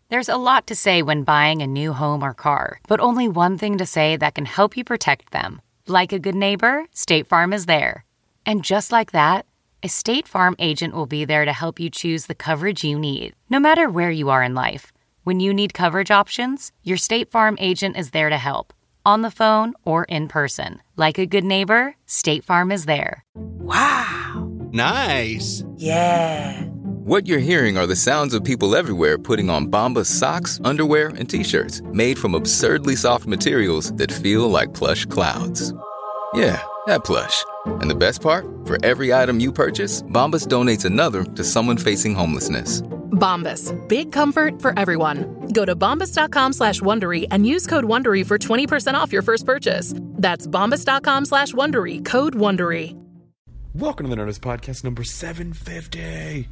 There's a lot to say when buying a new home or car, but only one thing to say that can help you protect them. Like a good neighbor, State Farm is there. And just like that, a State Farm agent will be there to help you choose the coverage you need, no matter where you are in life. When you need coverage options, your State Farm agent is there to help, on the phone or in person. Like a good neighbor, State Farm is there. Wow. Nice. Yeah. What you're hearing are the sounds of people everywhere putting on Bombas socks, underwear, and T-shirts made from absurdly soft materials that feel like plush clouds. Yeah, that plush. And the best part? For every item you purchase, Bombas donates another to someone facing homelessness. Bombas. Big comfort for everyone. Go to bombas.com/Wondery and use code Wondery for 20% off your first purchase. That's bombas.com/Wondery. Code Wondery. Welcome to the Nerdist Podcast number 750.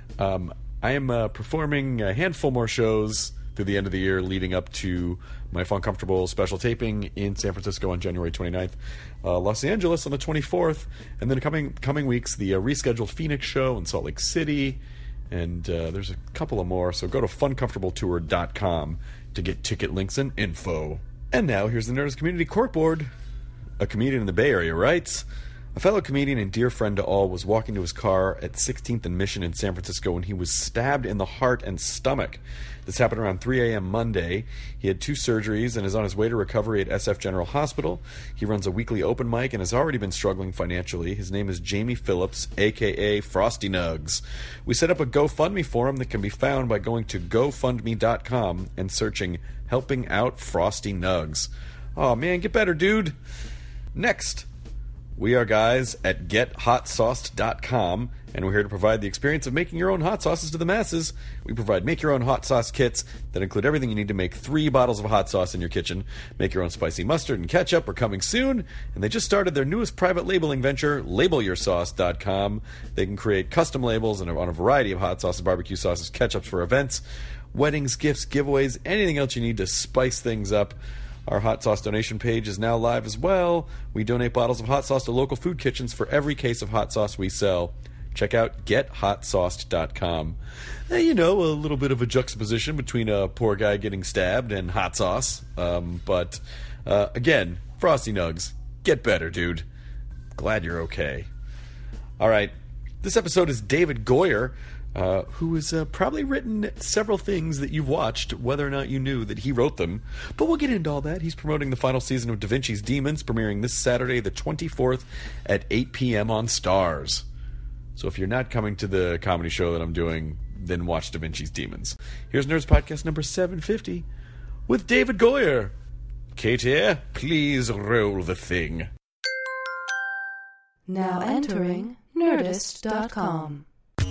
I am performing a handful more shows through the end of the year leading up to my Fun Comfortable special taping in San Francisco on January 29th, Los Angeles on the 24th, and then coming weeks, the rescheduled Phoenix show in Salt Lake City, and there's a couple of more, so go to funcomfortabletour.com to get ticket links and info. And now, here's the Nerdist Community Corkboard. A comedian in the Bay Area writes, a fellow comedian and dear friend to all was walking to his car at 16th and Mission in San Francisco when he was stabbed in the heart and stomach. This happened around 3 a.m. Monday. He had 2 surgeries and is on his way to recovery at SF General Hospital. He runs a weekly open mic and has already been struggling financially. His name is Jamie Phillips, a.k.a. Frosty Nugs. We set up a GoFundMe for him that can be found by going to GoFundMe.com and searching Helping Out Frosty Nugs. Oh man, get better, dude. Next, we are guys at GetHotSauced.com, and we're here to provide the experience of making your own hot sauces to the masses. We provide make-your-own hot sauce kits that include everything you need to make 3 bottles of hot sauce in your kitchen. Make your own spicy mustard and ketchup are coming soon, and they just started their newest private labeling venture, LabelYourSauce.com. They can create custom labels on a variety of hot sauces, barbecue sauces, ketchups for events, weddings, gifts, giveaways, anything else you need to spice things up. Our hot sauce donation page is now live as well. We donate bottles of hot sauce to local food kitchens for every case of hot sauce we sell. Check out GetHotSauced.com. You know, a little bit of a juxtaposition between a poor guy getting stabbed and hot sauce. But again, Frosty Nugs, get better, dude. Glad you're okay. All right, this episode is David Goyer, who has probably written several things that you've watched, whether or not you knew that he wrote them. But we'll get into all that. He's promoting the final season of Da Vinci's Demons, premiering this Saturday, the 24th, at 8 p.m. on Starz. So if you're not coming to the comedy show that I'm doing, then watch Da Vinci's Demons. Here's Nerds Podcast number 750 with David Goyer. Katie, please roll the thing. Now entering Nerdist.com.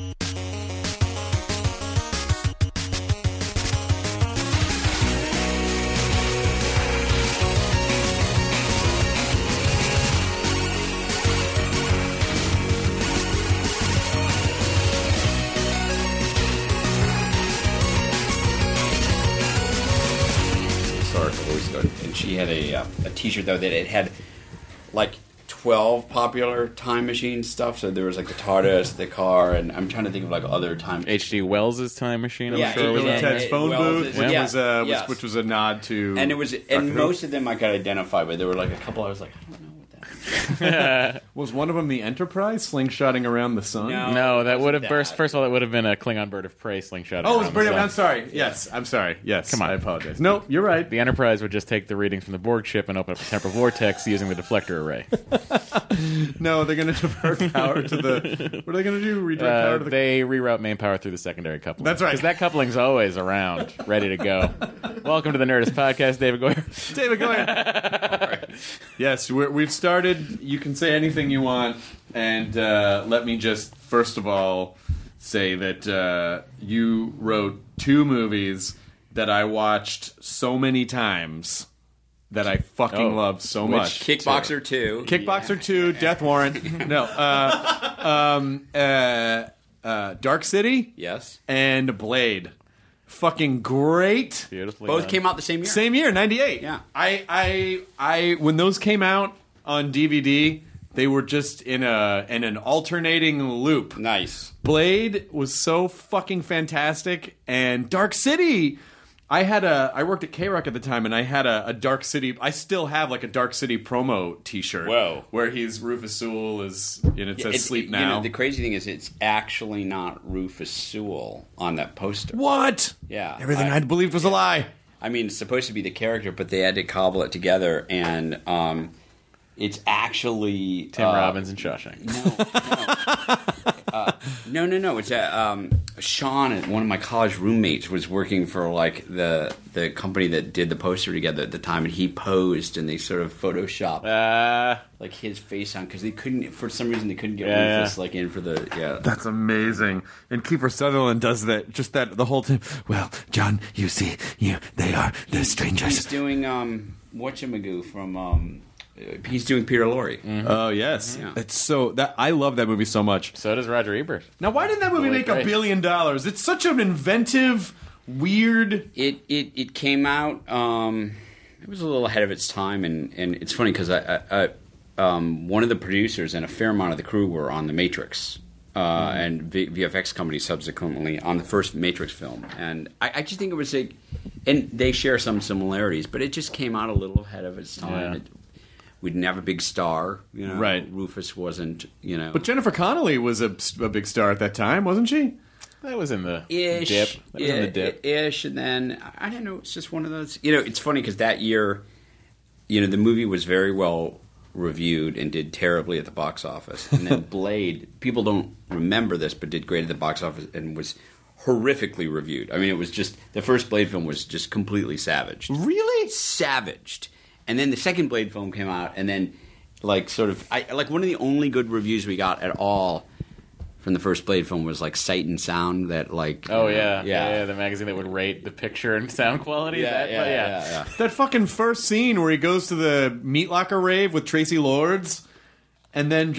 And she had a t-shirt though that it had like 12 popular Time Machine stuff. So there was like the TARDIS, the car, and I'm trying to think of like other time. H.G. Wells' Time Machine, I'm sure. Bill and Ted's Phone Booth, which which was a nod to. And it was, and most of them I could identify, but there were like a couple I was like, I don't know what that is. Was one of them the Enterprise slingshotting around the sun? No, that would have burst. First of all, that would have been a Klingon bird of prey slingshot. Oh, it was Bird of. I'm sorry. Yes, I'm sorry. Yes, come on. I apologize. No, you're right. The Enterprise would just take the readings from the Borg ship and open up a temporal vortex using the deflector array. No, they're going to divert power to the. What are they going to do? Redirect power to the. They reroute main power through the secondary coupling. That's right. Because that coupling's always around, ready to go. Welcome to the Nerdist Podcast, David Goyer. David Goyer. Yes, we've started. You can say anything you want, and let me just first of all say that you wrote 2 movies that I watched so many times that I fucking love so much. Kickboxer 2. Kickboxer 2, Death Warrant. No. Dark City. Yes. And Blade. Fucking great. Beautifully Both done. came out the same year. Same year, 98. Yeah. I when those came out on DVD, They were just in an alternating loop. Nice. Blade was so fucking fantastic, and Dark City. I worked at K-Rock at the time, and I had a Dark City. I still have like a Dark City promo T-shirt. Whoa. Where he's Rufus Sewell and it says "Sleep Now." You know, the crazy thing is, it's actually not Rufus Sewell on that poster. What? Yeah. Everything I'd believed was a lie. I mean, it's supposed to be the character, but they had to cobble it together, and it's actually Tim Robbins and Shawshank. No. It's Sean, one of my college roommates, was working for like the company that did the poster together at the time, and he posed, and they sort of photoshopped like his face on, because they couldn't, for some reason, they couldn't get Rufus like in for the That's amazing. And Kiefer Sutherland does that the whole time. Well, John, you see, they're strangers. He's doing whatchamagoo from he's doing Peter Lorre. Mm-hmm. Oh yes, Yeah. it's so that I love that movie so much. So does Roger Ebert. Now, why didn't that movie Really make great. $1 billion? It's such an inventive, weird. It came out. It was a little ahead of its time, and it's funny because I one of the producers and a fair amount of the crew were on The Matrix, and VFX company subsequently on the first Matrix film, and I just think it was and they share some similarities, but it just came out a little ahead of its time. Yeah. We didn't have a big star, Right. Rufus wasn't, But Jennifer Connelly was a big star at that time, wasn't she? That was in the Ish, dip. That was in the dip. Ish, and then I don't know. It's just one of those. It's funny because that year, the movie was very well reviewed and did terribly at the box office. And then Blade, people don't remember this, but did great at the box office and was horrifically reviewed. I mean, it was just the first Blade film was just completely savaged. Really? Savaged. And then the second Blade film came out, and then one of the only good reviews we got at all from the first Blade film was like Sight and Sound, that the magazine that would rate the picture and sound quality. Yeah. That fucking first scene where he goes to the Meat Locker rave with Tracy Lords, and then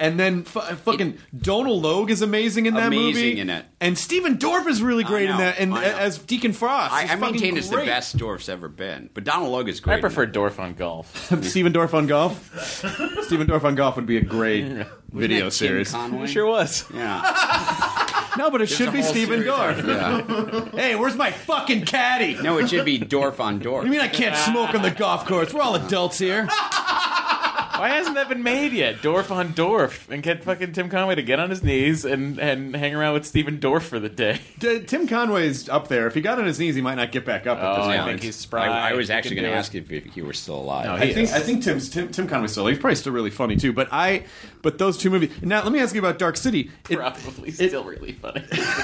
fucking Donal Logue is amazing in that movie. Amazing in it. And Steven Dorff is really great in that, and I know. as Deacon Frost. He's I fucking maintain it's the great. best Dorff's ever been, but Donal Logue is great. I prefer Dorff on Golf. Steven Dorff on Golf. Steven Dorff on Golf would be a great video Tim series. Conway? It sure was. Yeah. No, but it should a be whole Steven series Dorff. of- Yeah. Hey, where's my fucking caddy? No, it should be Dorff on Dorff. What do you mean I can't smoke on the golf course? We're all adults here. Why hasn't that been made yet? Dorff on Dorff, and get fucking Tim Conway to get on his knees and hang around with Steven Dorff for the day. Tim Conway's up there. If he got on his knees, he might not get back up. at this I point. think he's spry. I was He actually can going to do ask if he were still alive. No, I he think Tim Conway's still. He's probably still really funny too. But those two movies. Now let me ask you about Dark City. Probably still really funny.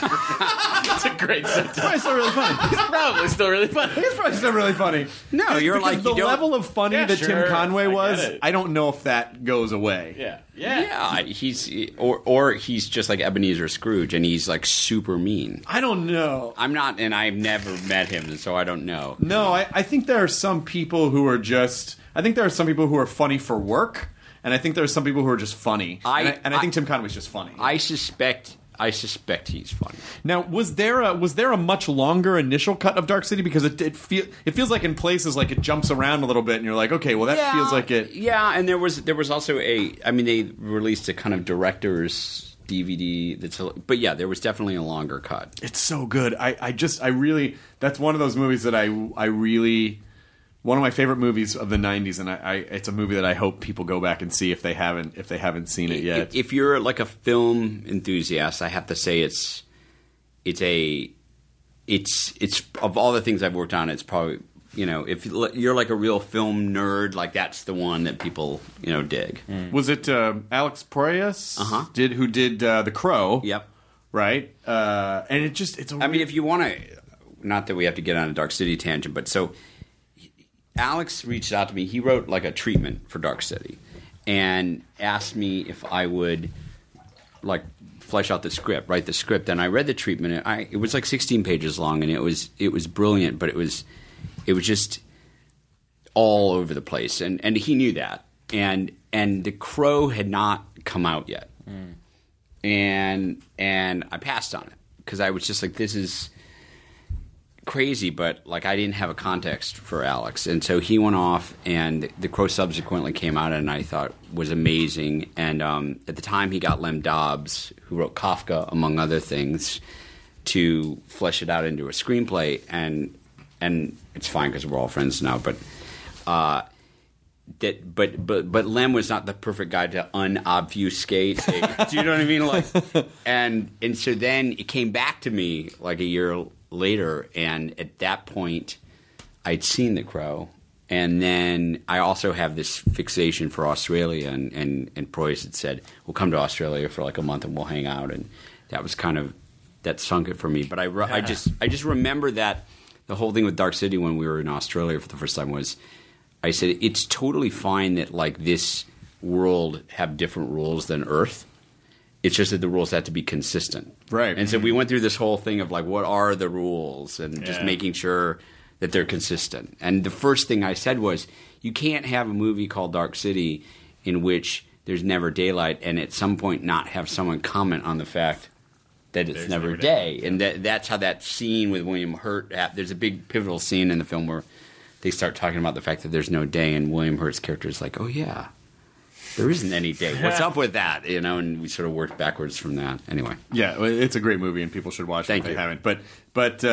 It's a great sentence. Probably still really funny. He's probably still really funny. He's probably still really funny. No, you're Because like, the you don't- level of funny Yeah, that sure, Tim Conway I get was. it. I don't know if that goes away. Yeah. Yeah, he's or he's just like Ebenezer Scrooge, and he's like super mean. I don't know. I'm not, and I've never met him, and so I don't know. No, I think there are some people who are just. I think there are some people who are funny for work, and I think there are some people who are just funny. I think Tim Conway's just funny. I suspect he's funny. Now, was there a much longer initial cut of Dark City, because it feels like in places like it jumps around a little bit, and you're like, okay, well that feels like it. Yeah, and there was also they released a kind of director's DVD but yeah, there was definitely a longer cut. It's so good. I really that's one of those movies that I really. One of my favorite movies of the '90s, and it's a movie that I hope people go back and see if they haven't seen it yet. If you're like a film enthusiast, I have to say it's of all the things I've worked on, it's probably, if you're like a real film nerd, like that's the one that people dig. Was it Alex Proyas? Uh-huh. Who did The Crow? Yep. Right. And it's a. I mean, if you want to, not that we have to get on a Dark City tangent, but so. Alex reached out to me. He wrote like a treatment for Dark City and asked me if I would like flesh out the script, write the script. And I read the treatment. And it was like 16 pages long, and it was brilliant, but it was just all over the place. And he knew that. And The Crow had not come out yet. And I passed on it because I was just like, this is. crazy, but like I didn't have a context for Alex, and so he went off, and The Crow subsequently came out, and I thought was amazing. And at the time, he got Lem Dobbs, who wrote Kafka, among other things, to flesh it out into a screenplay, and it's fine because we're all friends now, but. But Lem was not the perfect guy to unobfuscate. Do you know what I mean? Like, and so then it came back to me like a year later, and at that point, I'd seen The Crow, and then I also have this fixation for Australia, and Preuss had said, "We'll come to Australia for like a month and we'll hang out," and that was kind of that sunk it for me. But I just remember that the whole thing with Dark City when we were in Australia for the first time was. I said, it's totally fine that, like, this world have different rules than Earth. It's just that the rules have to be consistent. Right. And so we went through this whole thing of, like, what are the rules? And just making sure that they're consistent. And the first thing I said was, you can't have a movie called Dark City in which there's never daylight and at some point not have someone comment on the fact that it's never day. And that's how that scene with William Hurt – there's a big pivotal scene in the film where – they start talking about the fact that there's no day, and William Hurt's character is like, oh, yeah, there isn't any day. What's up with that? You know, and we sort of worked backwards from that. Anyway. Yeah, it's a great movie, and people should watch it if they haven't. But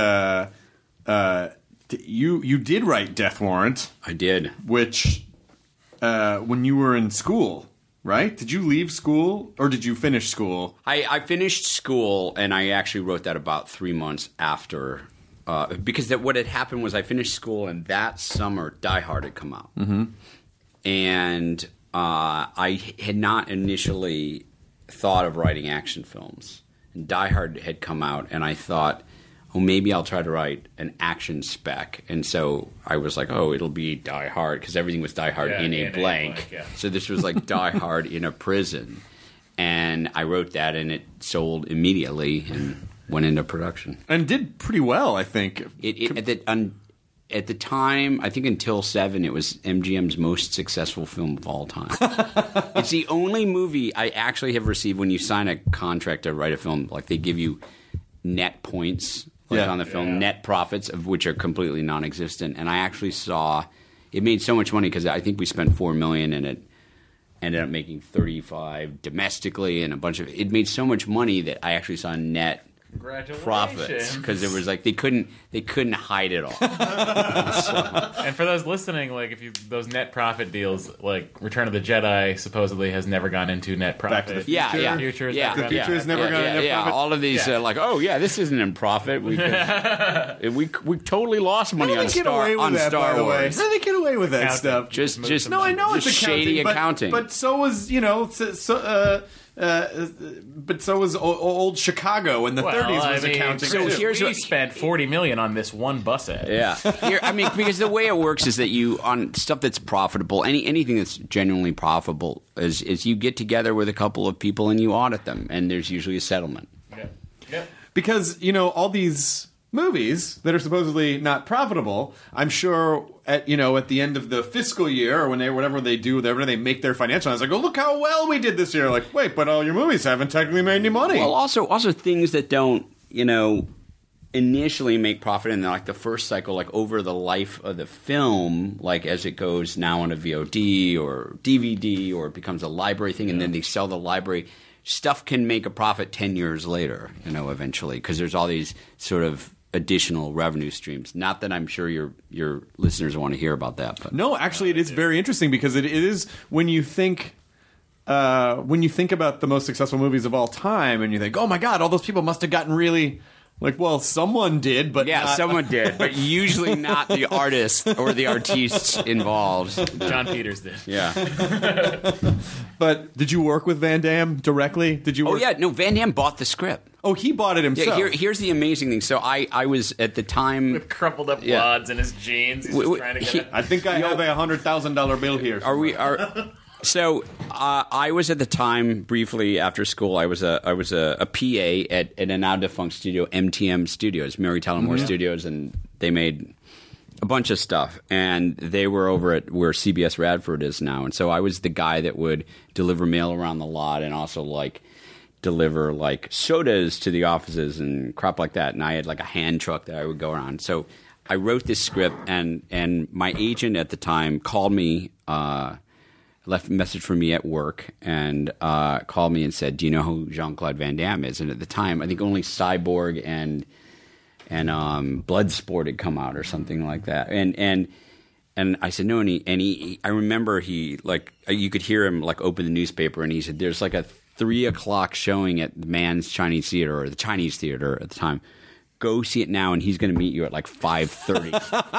you did write Death Warrant. I did. Which, when you were in school, right? Did you leave school, or did you finish school? I finished school, and I actually wrote that about 3 months after because what had happened was I finished school, and that summer Die Hard had come out. Mm-hmm. And I had not initially thought of writing action films. And Die Hard had come out, and I thought, oh, maybe I'll try to write an action spec. And so I was like, oh, it'll be Die Hard, because everything was Die Hard in a blank. So this was like Die Hard in a prison. And I wrote that, and it sold immediately and went into production. And did pretty well, I think. At the time, I think until 7, it was MGM's most successful film of all time. It's the only movie I actually have received when you sign a contract to write a film. Like, they give you net points on the film, net profits, of which are completely non-existent. And I actually saw it made so much money because I think we spent $4 million and it ended up making 35 domestically and a bunch of – it made so much money that I actually saw net – profits because it was like they couldn't hide it all. And for those listening, like those net profit deals, like Return of the Jedi supposedly has never gone into net profit. Back to the Future. Future has never gone into net profit. All of these like, oh yeah, this isn't in profit. We totally lost money on Star Wars. How did they get away with that stuff? Just no, I know it's shady accounting. But so was but so was old Chicago in the 30s was accounting. So we spent $40 million on this one bus ad. Yeah, because the way it works is that you on stuff that's profitable, anything that's genuinely profitable is you get together with a couple of people and you audit them, and there's usually a settlement. Yeah. Because all these movies that are supposedly not profitable, I'm sure at the end of the fiscal year or whenever they make their financial, I was like, oh, look how well we did this year. Like, wait, but all your movies haven't technically made any money. Well, also things that don't, initially make profit in like the first cycle, like over the life of the film, like as it goes now on a VOD or DVD or it becomes a library thing, and then they sell the library. Stuff can make a profit 10 years later, eventually, because there's all these sort of additional revenue streams. Not that I'm sure your listeners want to hear about that, but no, actually, it is very interesting because it is when you think about the most successful movies of all time, and you think, oh my God, all those people must have gotten really. Like, well, someone did, but someone did, but usually not the artist or the artists involved. John Peters did. Yeah. But did you work with Van Damme directly? Did you? Van Damme bought the script. Oh, he bought it himself. Yeah, here's the amazing thing. So I was at the time with crumpled up wads in his jeans. He's just trying to get it. I think I have a $100,000 bill here. So I was at the time briefly after school. I was a PA at a now defunct studio, MTM Studios, Mary Tyler Moore Studios, and they made a bunch of stuff. And they were over at where CBS Radford is now. And so I was the guy that would deliver mail around the lot and also like deliver like sodas to the offices and crap like that. And I had like a hand truck that I would go around. So I wrote this script, and my agent at the time called me, left a message for me at work, and called me and said, "Do you know who Jean-Claude Van Damme is?" And at the time, I think only Cyborg and Bloodsport had come out or something like that. And I said no, and he I remember he like you could hear him like open the newspaper, and he said, "There's like a 3:00 showing at the Mann's Chinese Theater, or the Chinese Theater at the time. Go see it now, and he's going to meet you at like 5:30."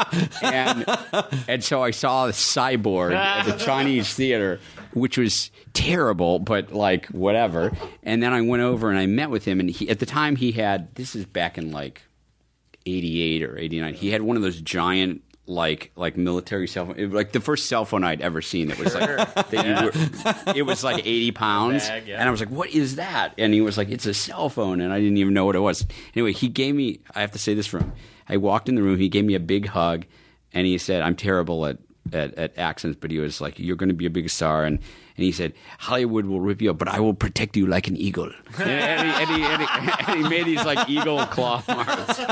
and so I saw the Cyborg at the Chinese Theater, which was terrible, but like whatever. And then I went over and I met with him, and at the time he had, this is back in like 88 or 89, he had one of those giant like military cell phone, like the first cell phone I'd ever seen. It was like it was like 80 pounds, and I was like, "What is that?" And he was like, "It's a cell phone," and I didn't even know what it was. Anyway, he gave me. I have to say this for him. I walked in the room. He gave me a big hug, and he said, "I'm terrible at accents," but he was like, "You're going to be a big star," and he said, "Hollywood will rip you up, but I will protect you like an eagle." and he made these like eagle claw marks.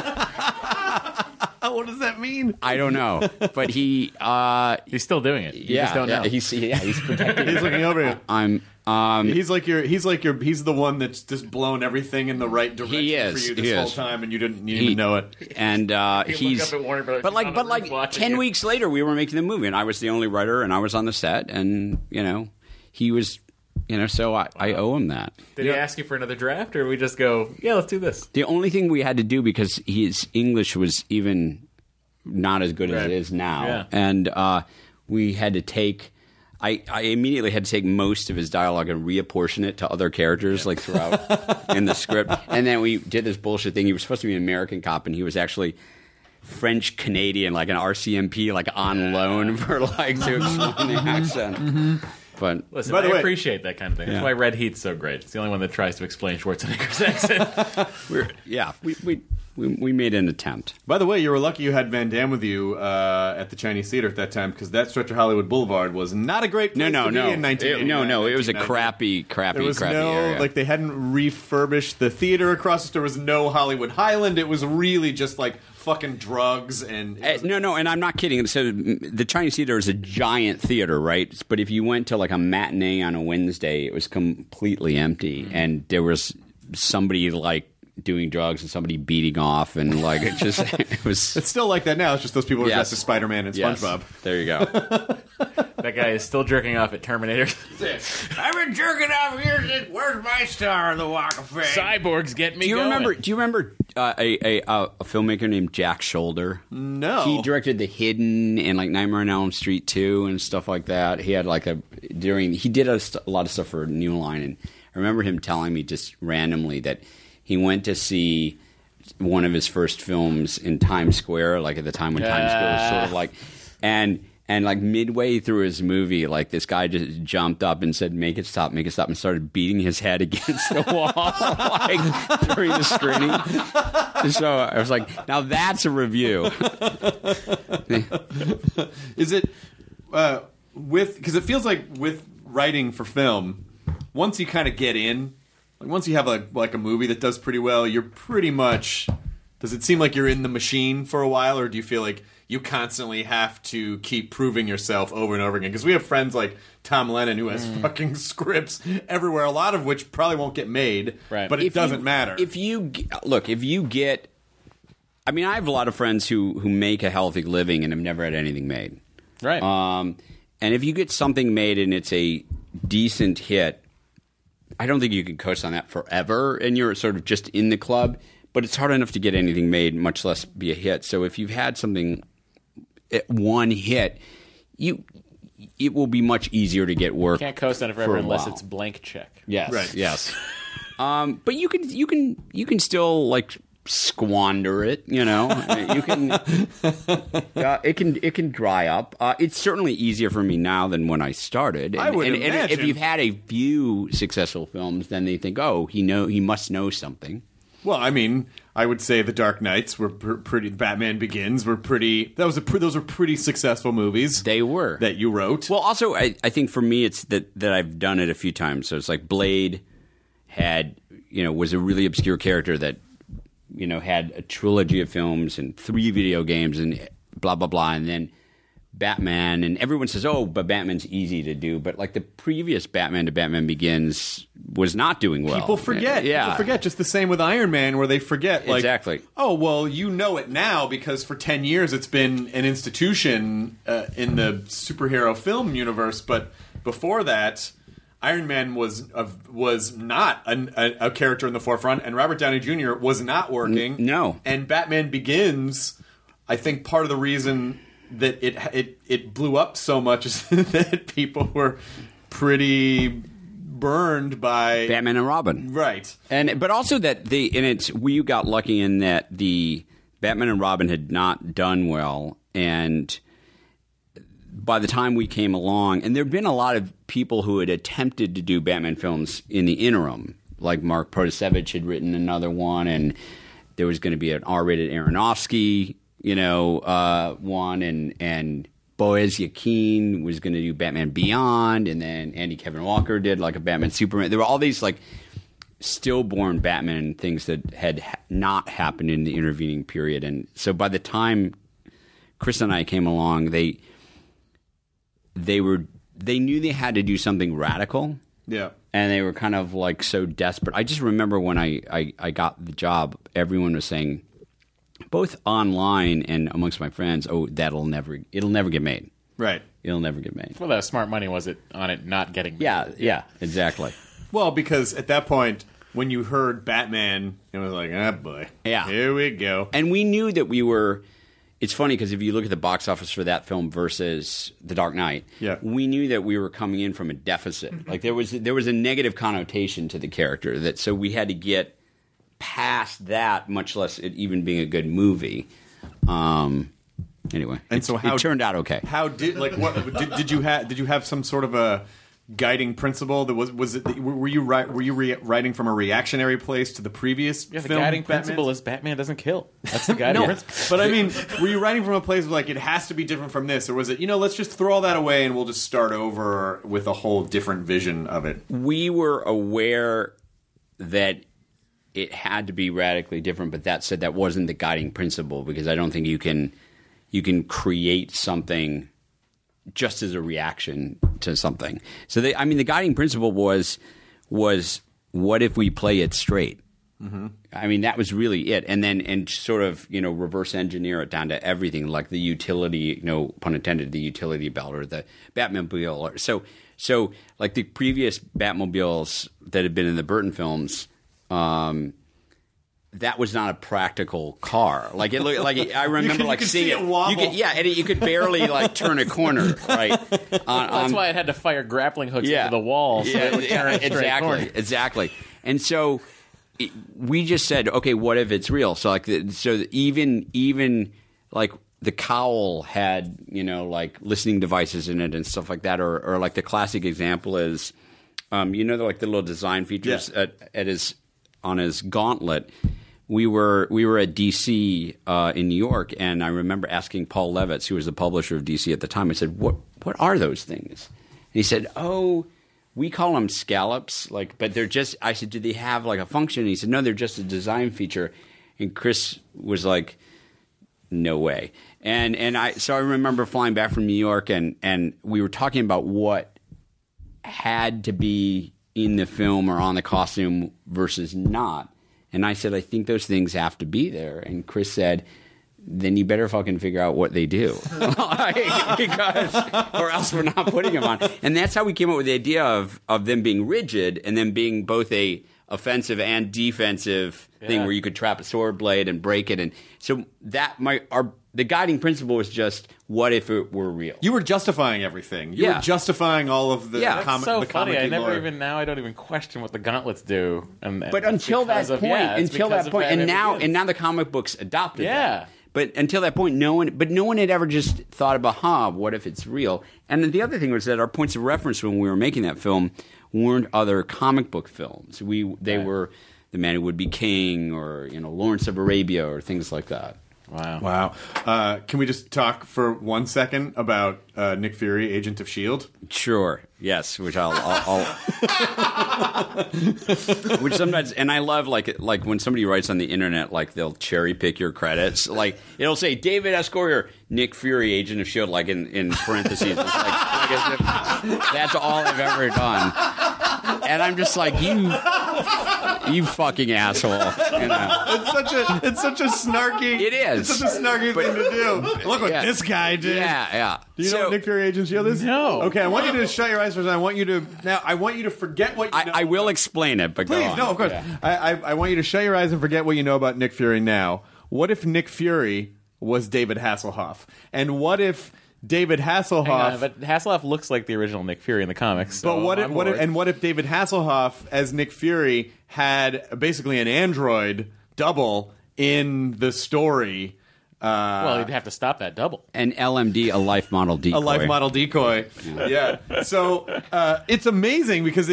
What does that mean? I don't know, but he's still doing it. You just don't know. He's protecting. He's looking over you. He's the one that's just blown everything in the right direction for you this whole time, and you didn't even know it. And he's look up at Warner Brothers, but like 10 weeks later, we were making the movie, and I was the only writer, and I was on the set, and he was. So I owe him that. Did he ask you for another draft, or we just go, yeah, let's do this? The only thing we had to do, because his English was even not as good as it is now, and we had to take. I immediately had to take most of his dialogue and reapportion it to other characters, like throughout in the script. And then we did this bullshit thing. He was supposed to be an American cop, and he was actually French Canadian, like an RCMP, like on loan for like to explain the accent. Mm-hmm. But listen, I appreciate that kind of thing. That's why Red Heat's so great. It's the only one that tries to explain Schwarzenegger's accent. We made an attempt. By the way, you were lucky you had Van Damme with you at the Chinese Theater at that time, because that stretch of Hollywood Boulevard was not a great place to be in 1989. It was a crappy area. Like, they hadn't refurbished the theater across. There was no Hollywood Highland. It was really just like fucking drugs and and I'm not kidding. So the Chinese Theater is a giant theater, right? But if you went to like a matinee on a Wednesday, it was completely empty, and there was somebody like doing drugs and somebody beating off, and like it was. It's still like that now. It's just those people are dressed as Spider-Man and SpongeBob. Yes. There you go. That guy is still jerking off at Terminator. I've been jerking off here since Where's My Star on the Walk of Fame? Cyborgs get me Do you remember a filmmaker named Jack Shoulder? No. He directed The Hidden and like Nightmare on Elm Street 2 and stuff like that. He had like he did a lot of stuff for New Line, and I remember him telling me just randomly that he went to see one of his first films in Times Square, like at the time when Times Square was sort of like, and like midway through his movie, like this guy just jumped up and said, make it stop, and started beating his head against the wall like during the screening. So I was like, now that's a review. Is it because it feels like with writing for film, once you kind of get in, like once you have like a movie that does pretty well, you're pretty much. Does it seem like you're in the machine for a while, or do you feel like you constantly have to keep proving yourself over and over again? Because we have friends like Tom Lennon who has fucking scripts everywhere, a lot of which probably won't get made, but it doesn't matter. If you get, I mean, I have a lot of friends who make a healthy living and have never had anything made. Right. And if you get something made and it's a decent hit, I don't think you can coast on that forever, and you're sort of just in the club. But it's hard enough to get anything made, much less be a hit. So if you've had something, one hit, it will be much easier to get work. You can't coast on it forever unless it's blank check. Yes, right. Yes. But you can still like squander it. You know, you can. It can dry up. It's certainly easier for me now than when I started. I would imagine. And if you've had a few successful films, then they think, oh, he must know something. Well, I mean, I would say The Dark Knights were pretty. Batman Begins were pretty. Those were pretty successful movies. They were that you wrote. Well, also, I think for me, it's that I've done it a few times. So it's like Blade. was a really obscure character that had a trilogy of films and 3 video games and blah blah blah, and then Batman, and everyone says, oh, but Batman's easy to do, but like the previous Batman to Batman Begins was not doing well. People forget. People forget. Just the same with Iron Man, where they forget. Like, exactly. Oh, well, you know it now because for 10 years it's been an institution in the superhero film universe. But before that, Iron Man was not a character in the forefront, and Robert Downey Jr. was not working. No. And Batman Begins, I think part of the reason that it blew up so much is that people were pretty burned by Batman and Robin, right? But also that we got lucky in that the Batman and Robin had not done well, and by the time we came along, and there'd been a lot of people who had attempted to do Batman films in the interim, like Mark Protasevich had written another one, and there was going to be an R-rated Aronofsky one, and Boaz Yakin was going to do Batman Beyond, and then Andy Kevin Walker did like a Batman Superman. There were all these like stillborn Batman things that had not happened in the intervening period, and so by the time Chris and I came along, they knew they had to do something radical. Yeah. And they were kind of like so desperate. I just remember when I got the job, everyone was saying, both online and amongst my friends, oh, it'll never get made. Right. It'll never get made. Well, the smart money was it on it not getting made. Yeah, exactly. Well, because at that point, when you heard Batman, it was like, oh boy. Yeah. Here we go. And we knew that we were... It's funny because if you look at the box office for that film versus The Dark Knight, we knew that we were coming in from a deficit. Like there was a negative connotation to the character, so we had to get past that, much less it even being a good movie. Anyway, and it turned out okay. How did did you have some sort of a guiding principle that was it? Were you writing from a reactionary place to the previous film? The guiding principle is Batman doesn't kill. That's the guiding principle. But I mean, were you writing from a place of like it has to be different from this, or was it let's just throw all that away and we'll just start over with a whole different vision of it? We were aware that it had to be radically different, but that said, that wasn't the guiding principle, because I don't think you can create something just as a reaction to something. So the guiding principle was what if we play it straight? Mm-hmm. I mean, that was really it. And sort of, reverse engineer it down to everything, like the utility, no pun intended, the utility belt or the Batmobile. So like the previous Batmobiles that had been in the Burton films, that was not a practical car. Like it looked like I remember like seeing it wobble. You could barely like turn a corner, right? That's why it had to fire grappling hooks into the wall so it would turn a straight corner. Exactly. And so we just said, okay, what if it's real? So like even like the cowl had like listening devices in it and stuff like that, or like the classic example is like the little design features on his gauntlet. We were at DC in New York, and I remember asking Paul Levitz, who was the publisher of DC at the time. I said, "What are those things?" And he said, "Oh, we call them scallops. But they're just." I said, "Do they have like a function?" And he said, "No, they're just a design feature." And Chris was like, "No way." And I remember flying back from New York, and we were talking about what had to be in the film or on the costume versus not. And I said, I think those things have to be there. And Chris said, then you better fucking figure out what they do. Because, or else we're not putting them on. And that's how we came up with the idea of them being rigid and then being both a offensive and defensive thing where you could trap a sword blade and break it. And so the guiding principle was just, what if it were real? You were justifying everything. You were justifying all of the That's so funny. I don't even question what the gauntlets do. But until that point, and now the comic books adopted that. But until that point, no one had ever just thought about, what if it's real? And then the other thing was that our points of reference when we were making that film weren't other comic book films. They were The Man Who Would Be King, or Lawrence of Arabia, or things like that. Wow. Can we just talk for 1 second about Nick Fury, Agent of S.H.I.E.L.D.? Sure. Yes, which I'll which sometimes, and I love like when somebody writes on the internet, like they'll cherry pick your credits. Like it'll say David S. Goyer, Nick Fury, Agent of S.H.I.E.L.D., like in parentheses. It's like as if that's all I've ever done. And I'm just like, you fucking asshole. You know? It's such a snarky. It is. It's such a snarky thing to do. Look what this guy did. Yeah. Do you know what Nick Fury Agent of S.H.I.E.L.D. is? No. Okay, I want you to shut your eyes for a second. I want you to forget what you know. I will explain it, but Please, go on. no, of course. Yeah. I want you to shut your eyes and forget what you know about Nick Fury now. What if Nick Fury was David Hasselhoff? And what if David Hasselhoff... Hang on, but Hasselhoff looks like the original Nick Fury in the comics. So But what if David Hasselhoff as Nick Fury had basically an android double in the story? Well, he'd have to stop that double. An LMD, a life model decoy. A life model decoy. Yeah. So it's amazing because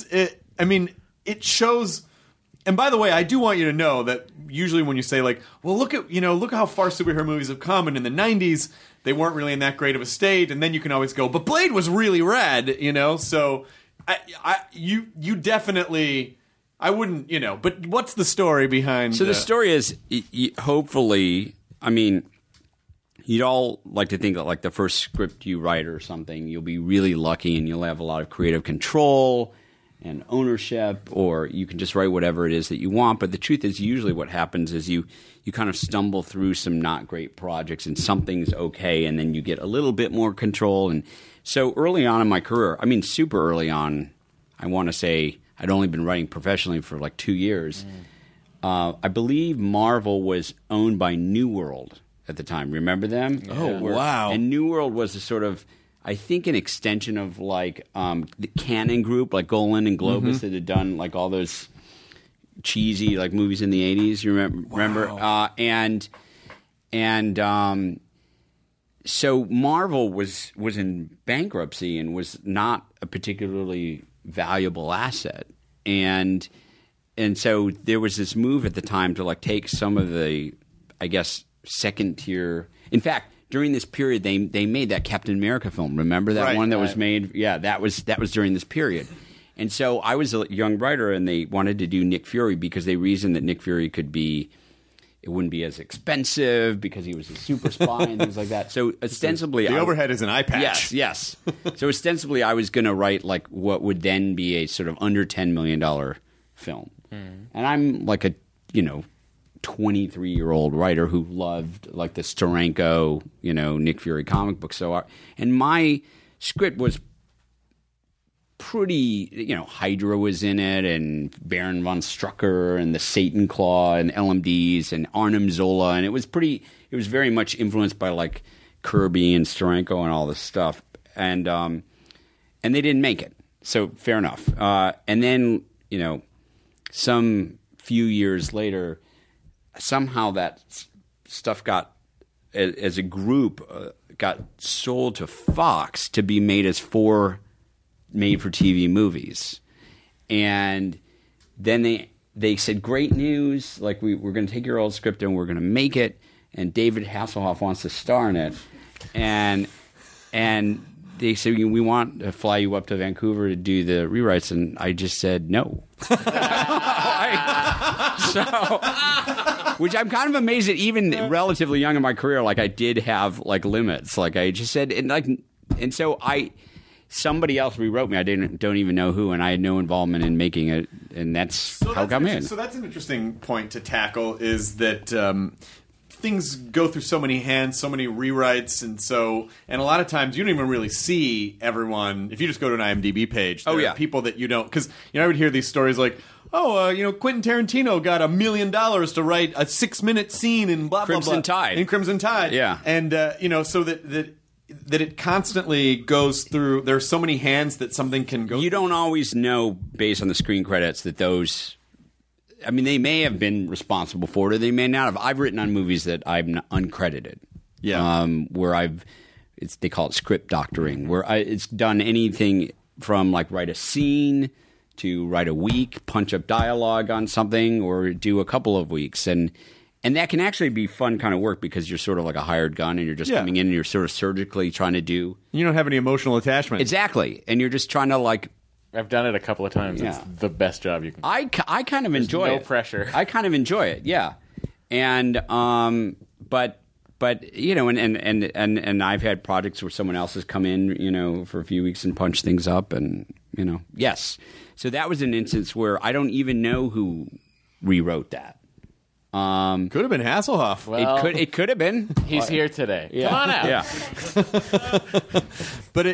it shows. And by the way, I do want you to know that usually when you say like, well, look how far superhero movies have come, and in the 90s they weren't really in that great of a state, and then you can always go, but Blade was really rad, you know. So you definitely. I wouldn't, but what's the story behind? So the story is, hopefully, I mean, you'd all like to think that like the first script you write or something, you'll be really lucky and you'll have a lot of creative control and ownership, or you can just write whatever it is that you want. But the truth is, usually what happens is you kind of stumble through some not great projects and something's okay, and then you get a little bit more control. And so early on in my career, I mean, super early on, I want to say I'd only been writing professionally for like 2 years. I believe Marvel was owned by New World at the time. Remember them? Oh, wow. And New World was a sort of, I think, an extension of like the Canon Group, like Golan and Globus that had done like all those cheesy like movies in the 80s. You remember? Wow. So Marvel was in bankruptcy and was not a particularly valuable asset. And so there was this move at the time to like take some of the, I guess, second tier. In fact, during this period, they made that Captain America film. Remember that one that was made? Yeah, that was during this period. And so I was a young writer, and they wanted to do Nick Fury because they reasoned that Nick Fury it wouldn't be as expensive because he was a super spy and things like that. So ostensibly, the overhead is an eye patch. Yes. So ostensibly, I was going to write like what would then be a sort of under $10 million film. And I'm like a 23-year-old writer who loved like the Steranko, Nick Fury comic book. And my script was pretty, Hydra was in it, and Baron von Strucker, and the Satan Claw, and LMDs, and Arnim Zola, and it was very much influenced by like Kirby and Steranko and all this stuff, and they didn't make it, so fair enough. And then some few years later, somehow that stuff got, as a group, got sold to Fox to be made as 4 made-for-TV movies. And then they said, great news, like we're going to take your old script and we're going to make it, and David Hasselhoff wants to star in it. And they said, we want to fly you up to Vancouver to do the rewrites, and I just said no. Which I'm kind of amazed at, even relatively young in my career, like I did have like limits. Like I just said, and so somebody else rewrote me. I don't even know who, and I had no involvement in making it, and that's how I got in. So that's an interesting point to tackle, is that things go through so many hands, so many rewrites, and a lot of times you don't even really see everyone. If you just go to an IMDb page, there are people that you don't, because I would hear these stories like, Quentin Tarantino got $1 million to write a 6-minute scene in blah blah blah in Crimson Tide, and so that it constantly goes through. There's so many hands that something can go. You don't always know based on the screen credits that those. I mean, they may have been responsible for it, or they may not have. I've written on movies that I'm uncredited. Yeah, where they call it script doctoring, where it's done anything from like write a scene to write a week, punch up dialogue on something, or do a couple of weeks, and And that can actually be fun kind of work because you're sort of like a hired gun and you're just coming in and you're sort of surgically trying to do. You don't have any emotional attachment. Exactly. And you're just trying to like. I've done it a couple of times. Yeah. It's the best job you can. I kind of enjoy it. No pressure. I kind of enjoy it. Yeah. And but you know, and I've had projects where someone else has come in, you know, for a few weeks and punched things up, and you know, yes. So that was an instance where I don't even know who rewrote that. Could have been Hasselhoff. Well, it could have been. He's here today. Yeah. Come on out. Yeah. But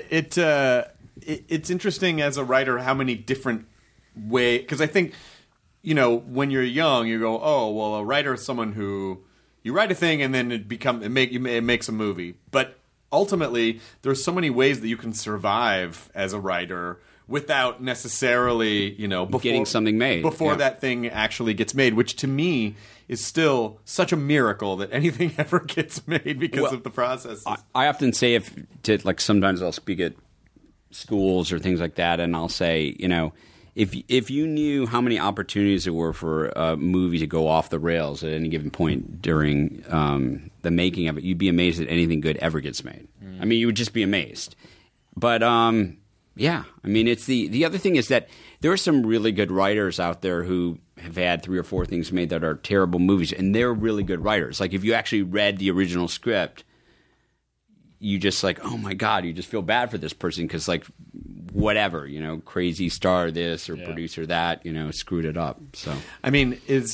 it's interesting as a writer how many different ways, because I think, you know, when you're young, you go, oh, well, a writer is someone who you write a thing and then it makes a movie. But ultimately, there's so many ways that you can survive as a writer without necessarily, you know, getting something made before that thing actually gets made, which to me is still such a miracle that anything ever gets made because of the process. I often say sometimes I'll speak at schools or things like that, and I'll say, you know, if you knew how many opportunities there were for a movie to go off the rails at any given point during the making of it, you'd be amazed that anything good ever gets made. I mean, you would just be amazed. But yeah, I mean, it's the other thing is that there are some really good writers out there who have had 3 or 4 things made that are terrible movies, and they're really good writers. Like if you actually read the original script, you just like, oh my God, you just feel bad for this person because like whatever, you know, crazy star this or producer that, you know, screwed it up. So I mean,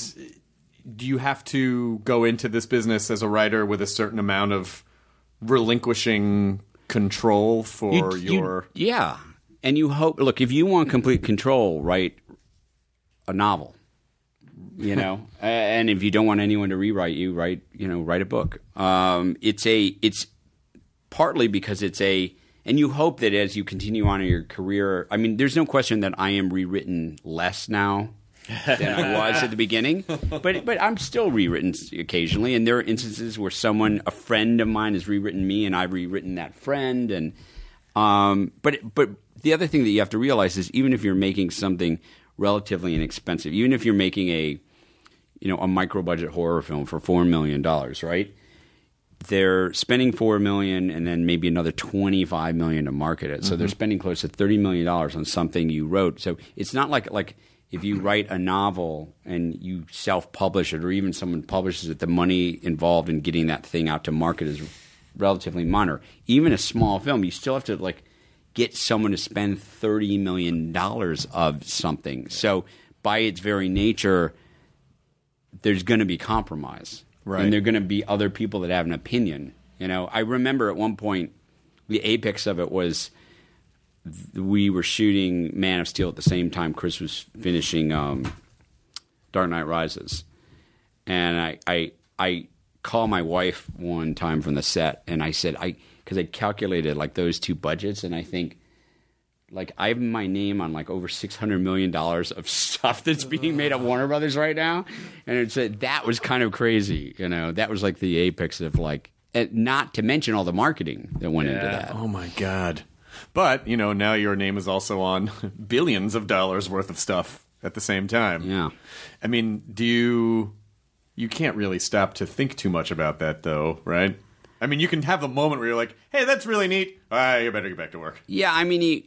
do you have to go into this business as a writer with a certain amount of relinquishing control for yeah. And you hope, look, if you want complete control, write a novel, you know, and if you don't want anyone to rewrite you, write a book. It's partly because and you hope that as you continue on in your career, I mean, there's no question that I am rewritten less now than I was at the beginning, but I'm still rewritten occasionally, and there are instances where a friend of mine has rewritten me, and I've rewritten that friend, and but the other thing that you have to realize is even if you're making something relatively inexpensive, even if you're making a micro budget horror film for $4 million, right? They're spending $4 million and then maybe another $25 million to market it. So they're spending close to $30 million on something you wrote. So it's not like if you write a novel and you self-publish it, or even someone publishes it, the money involved in getting that thing out to market is relatively minor. Even a small film, you still have to like get someone to spend $30 million of something. So by its very nature, there's going to be compromise. Right. And there are going to be other people that have an opinion. You know, I remember at one point, the apex of it was we were shooting Man of Steel at the same time Chris was finishing Dark Knight Rises. And I called my wife one time from the set, and I said, because I calculated like those two budgets, and I think, like, I have my name on like over $600 million of stuff that's being made at Warner Brothers right now. And it said that was kind of crazy. You know, that was like the apex of like, not to mention all the marketing that went into that. Oh my God. But, you know, now your name is also on billions of dollars worth of stuff at the same time. Yeah. I mean, you can't really stop to think too much about that though, right? I mean, you can have a moment where you're like, "Hey, that's really neat. You better get back to work." Yeah, I mean,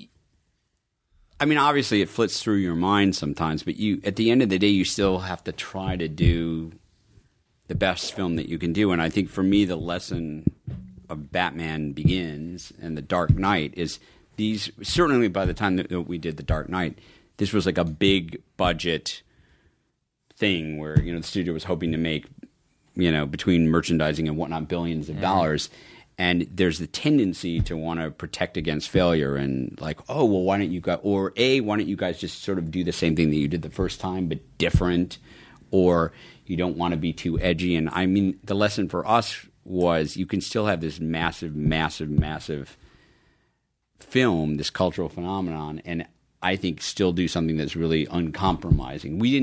obviously it flits through your mind sometimes, but at the end of the day, you still have to try to do the best film that you can do. And I think for me, the lesson of Batman Begins and The Dark Knight is these. Certainly, by the time that we did The Dark Knight, this was like a big budget thing where the studio was hoping to make, between merchandising and whatnot, billions of dollars. And there's the tendency to want to protect against failure and like, oh, well, why don't you guys, or why don't you guys just sort of do the same thing that you did the first time but different, or you don't want to be too edgy. And I mean, the lesson for us was you can still have this massive, massive, massive film, this cultural phenomenon, and I think still do something that's really uncompromising. We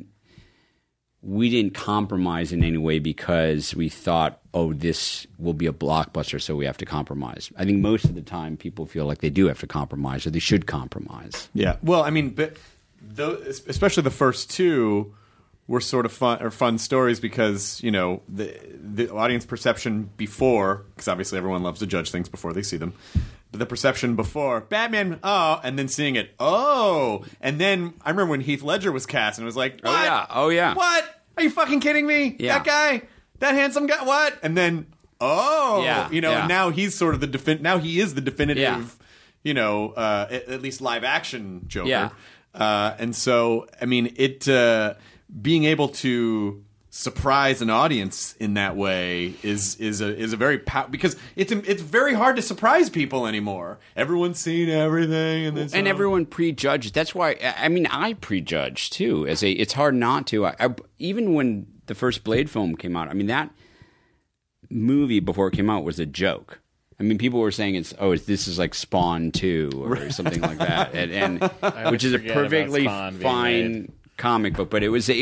didn't compromise in any way because we thought, oh, this will be a blockbuster, so we have to compromise. I think most of the time people feel like they do have to compromise, or they should compromise. Yeah. Well, I mean, but especially the first two were sort of fun stories because, you know, the audience perception before, because obviously everyone loves to judge things before they see them, but the perception before Batman, and then seeing it, and then I remember when Heath Ledger was cast and it was like, what? Oh yeah. What? Are you fucking kidding me? Yeah. That guy? That handsome guy? What? And then, you know, and now he's sort of now he is the definitive, you know, at least live action Joker. Yeah. And so, I mean, being able to surprise an audience in that way is a very because it's very hard to surprise people anymore. Everyone's seen everything, and everyone prejudged. That's why I prejudged too. It's hard not to. Even when the first Blade film came out, I mean that movie before it came out was a joke. I mean, people were saying this is like Spawn 2 or something like that, and which is a perfectly fine comic book, but it was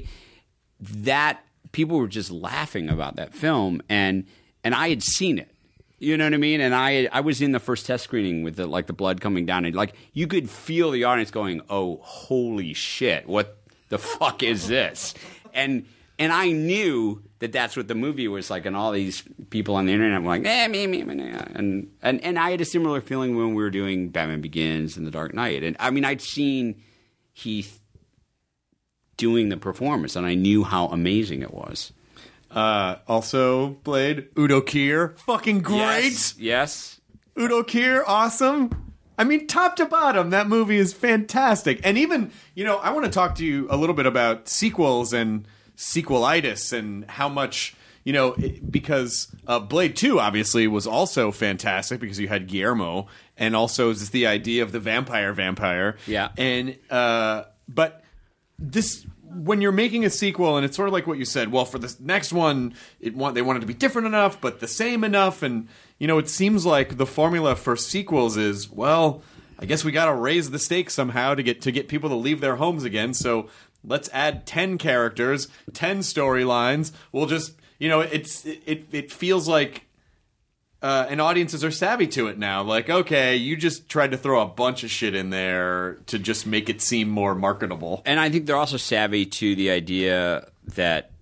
that people were just laughing about that film, and I had seen it, you know what I mean, and I was in the first test screening with the blood coming down, and like you could feel the audience going, "Oh, holy shit, what the fuck is this?" And I knew that that's what the movie was like, and all these people on the internet were like, and I had a similar feeling when we were doing Batman Begins and The Dark Knight, and I mean I'd seen Heath doing the performance, and I knew how amazing it was. Also, Blade, Udo Kier, fucking great. Yes. Udo Kier, awesome. I mean, top to bottom, that movie is fantastic. And even, you know, I want to talk to you a little bit about sequels and sequelitis and how much, you know, because Blade 2 obviously was also fantastic because you had Guillermo, and also just the idea of the vampire. Yeah. And, but this, when you're making a sequel, and it's sort of like what you said, well, for this next one, they want it to be different enough, but the same enough, and, you know, it seems like the formula for sequels is, well, I guess we got to raise the stakes somehow to get people to leave their homes again, so let's add 10 characters, 10 storylines, we'll just, you know, it feels like and audiences are savvy to it now. Like, okay, you just tried to throw a bunch of shit in there to just make it seem more marketable. And I think they're also savvy to the idea that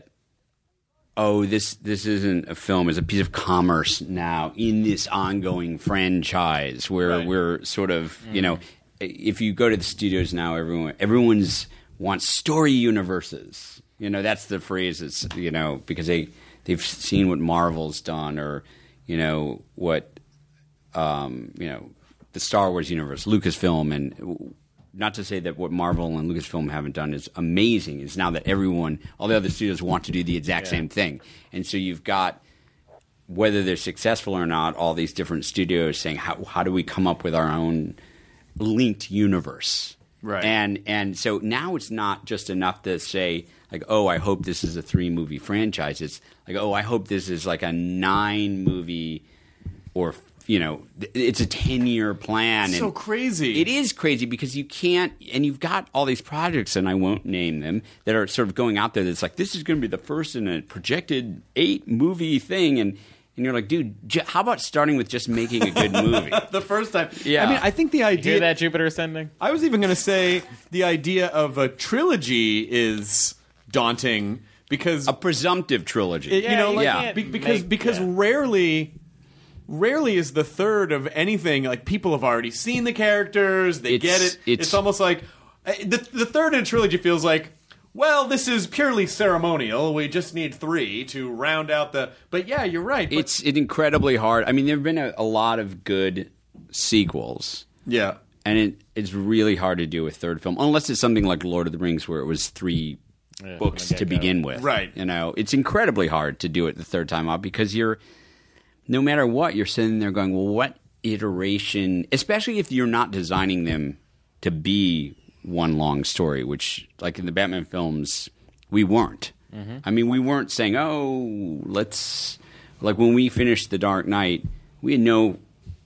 this isn't a film, it's a piece of commerce now in this ongoing franchise where we're sort of, you know, if you go to the studios now, everyone's wants story universes. You know, that's the phrase. It's, you know, because they've seen what Marvel's done, or you know what, you know, the Star Wars universe, Lucasfilm, and not to say that what Marvel and Lucasfilm haven't done is amazing. It's now that all the other studios want to do the exact same thing, and so you've got, whether they're successful or not, all these different studios saying, how do we come up with our own linked universe? Right. And so now it's not just enough to say, like, oh, I hope this is a 3-movie franchise. It's like, oh, I hope this is like a 9-movie, or, you know, it's a 10-year plan. So crazy. It is crazy because you can't, and you've got all these projects, and I won't name them, that are sort of going out there that's like, this is going to be the first in a projected 8-movie thing, and you're like, dude, how about starting with just making a good movie? The first time. Yeah. I mean, I think the idea... You hear that, Jupiter Ascending? I was even going to say the idea of a trilogy is daunting because... A presumptive trilogy. Because rarely is the third of anything, like, people have already seen the characters, they get it. It's almost like... The third in a trilogy feels like, well, this is purely ceremonial. We just need 3 to round out the... But yeah, you're right. It's incredibly hard. I mean, there have been a lot of good sequels. Yeah. And it's really hard to do a third film, unless it's something like Lord of the Rings, where it was 3 books to begin with. Right. You know, it's incredibly hard to do it the third time out because no matter what, you're sitting there going, well, what iteration, especially if you're not designing them to be one long story, which, like in the Batman films, we weren't. Mm-hmm. I mean, we weren't saying, oh, let's... Like, when we finished The Dark Knight, we didn't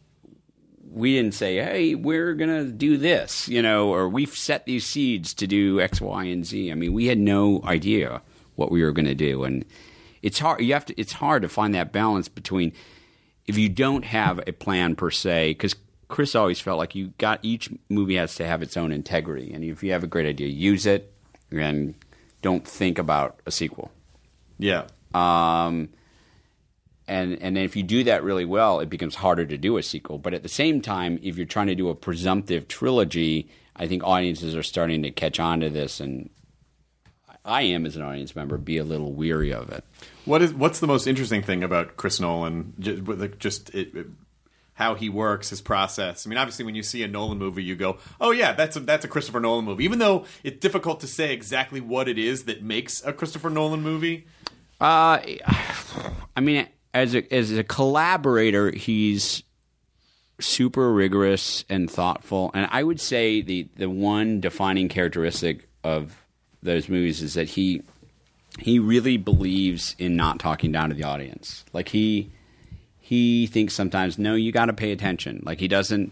say, hey, we're going to do this, you know, or we've set these seeds to do X, Y, and Z. I mean, we had no idea what we were going to do. And it's hard. It's hard to find that balance between, if you don't have a plan per se, because Chris always felt like each movie has to have its own integrity, and if you have a great idea, use it and don't think about a sequel. Yeah. And then if you do that really well, it becomes harder to do a sequel. But at the same time, if you're trying to do a presumptive trilogy, I think audiences are starting to catch on to this, and I am, as an audience member, be a little weary of it. What's the most interesting thing about Chris Nolan? How he works, his process. I mean, obviously, when you see a Nolan movie, you go, "Oh yeah, that's a Christopher Nolan movie." Even though it's difficult to say exactly what it is that makes a Christopher Nolan movie. I mean, as a collaborator, he's super rigorous and thoughtful. And I would say the one defining characteristic of those movies is that he really believes in not talking down to the audience. Like he thinks sometimes, no, you got to pay attention. Like he doesn't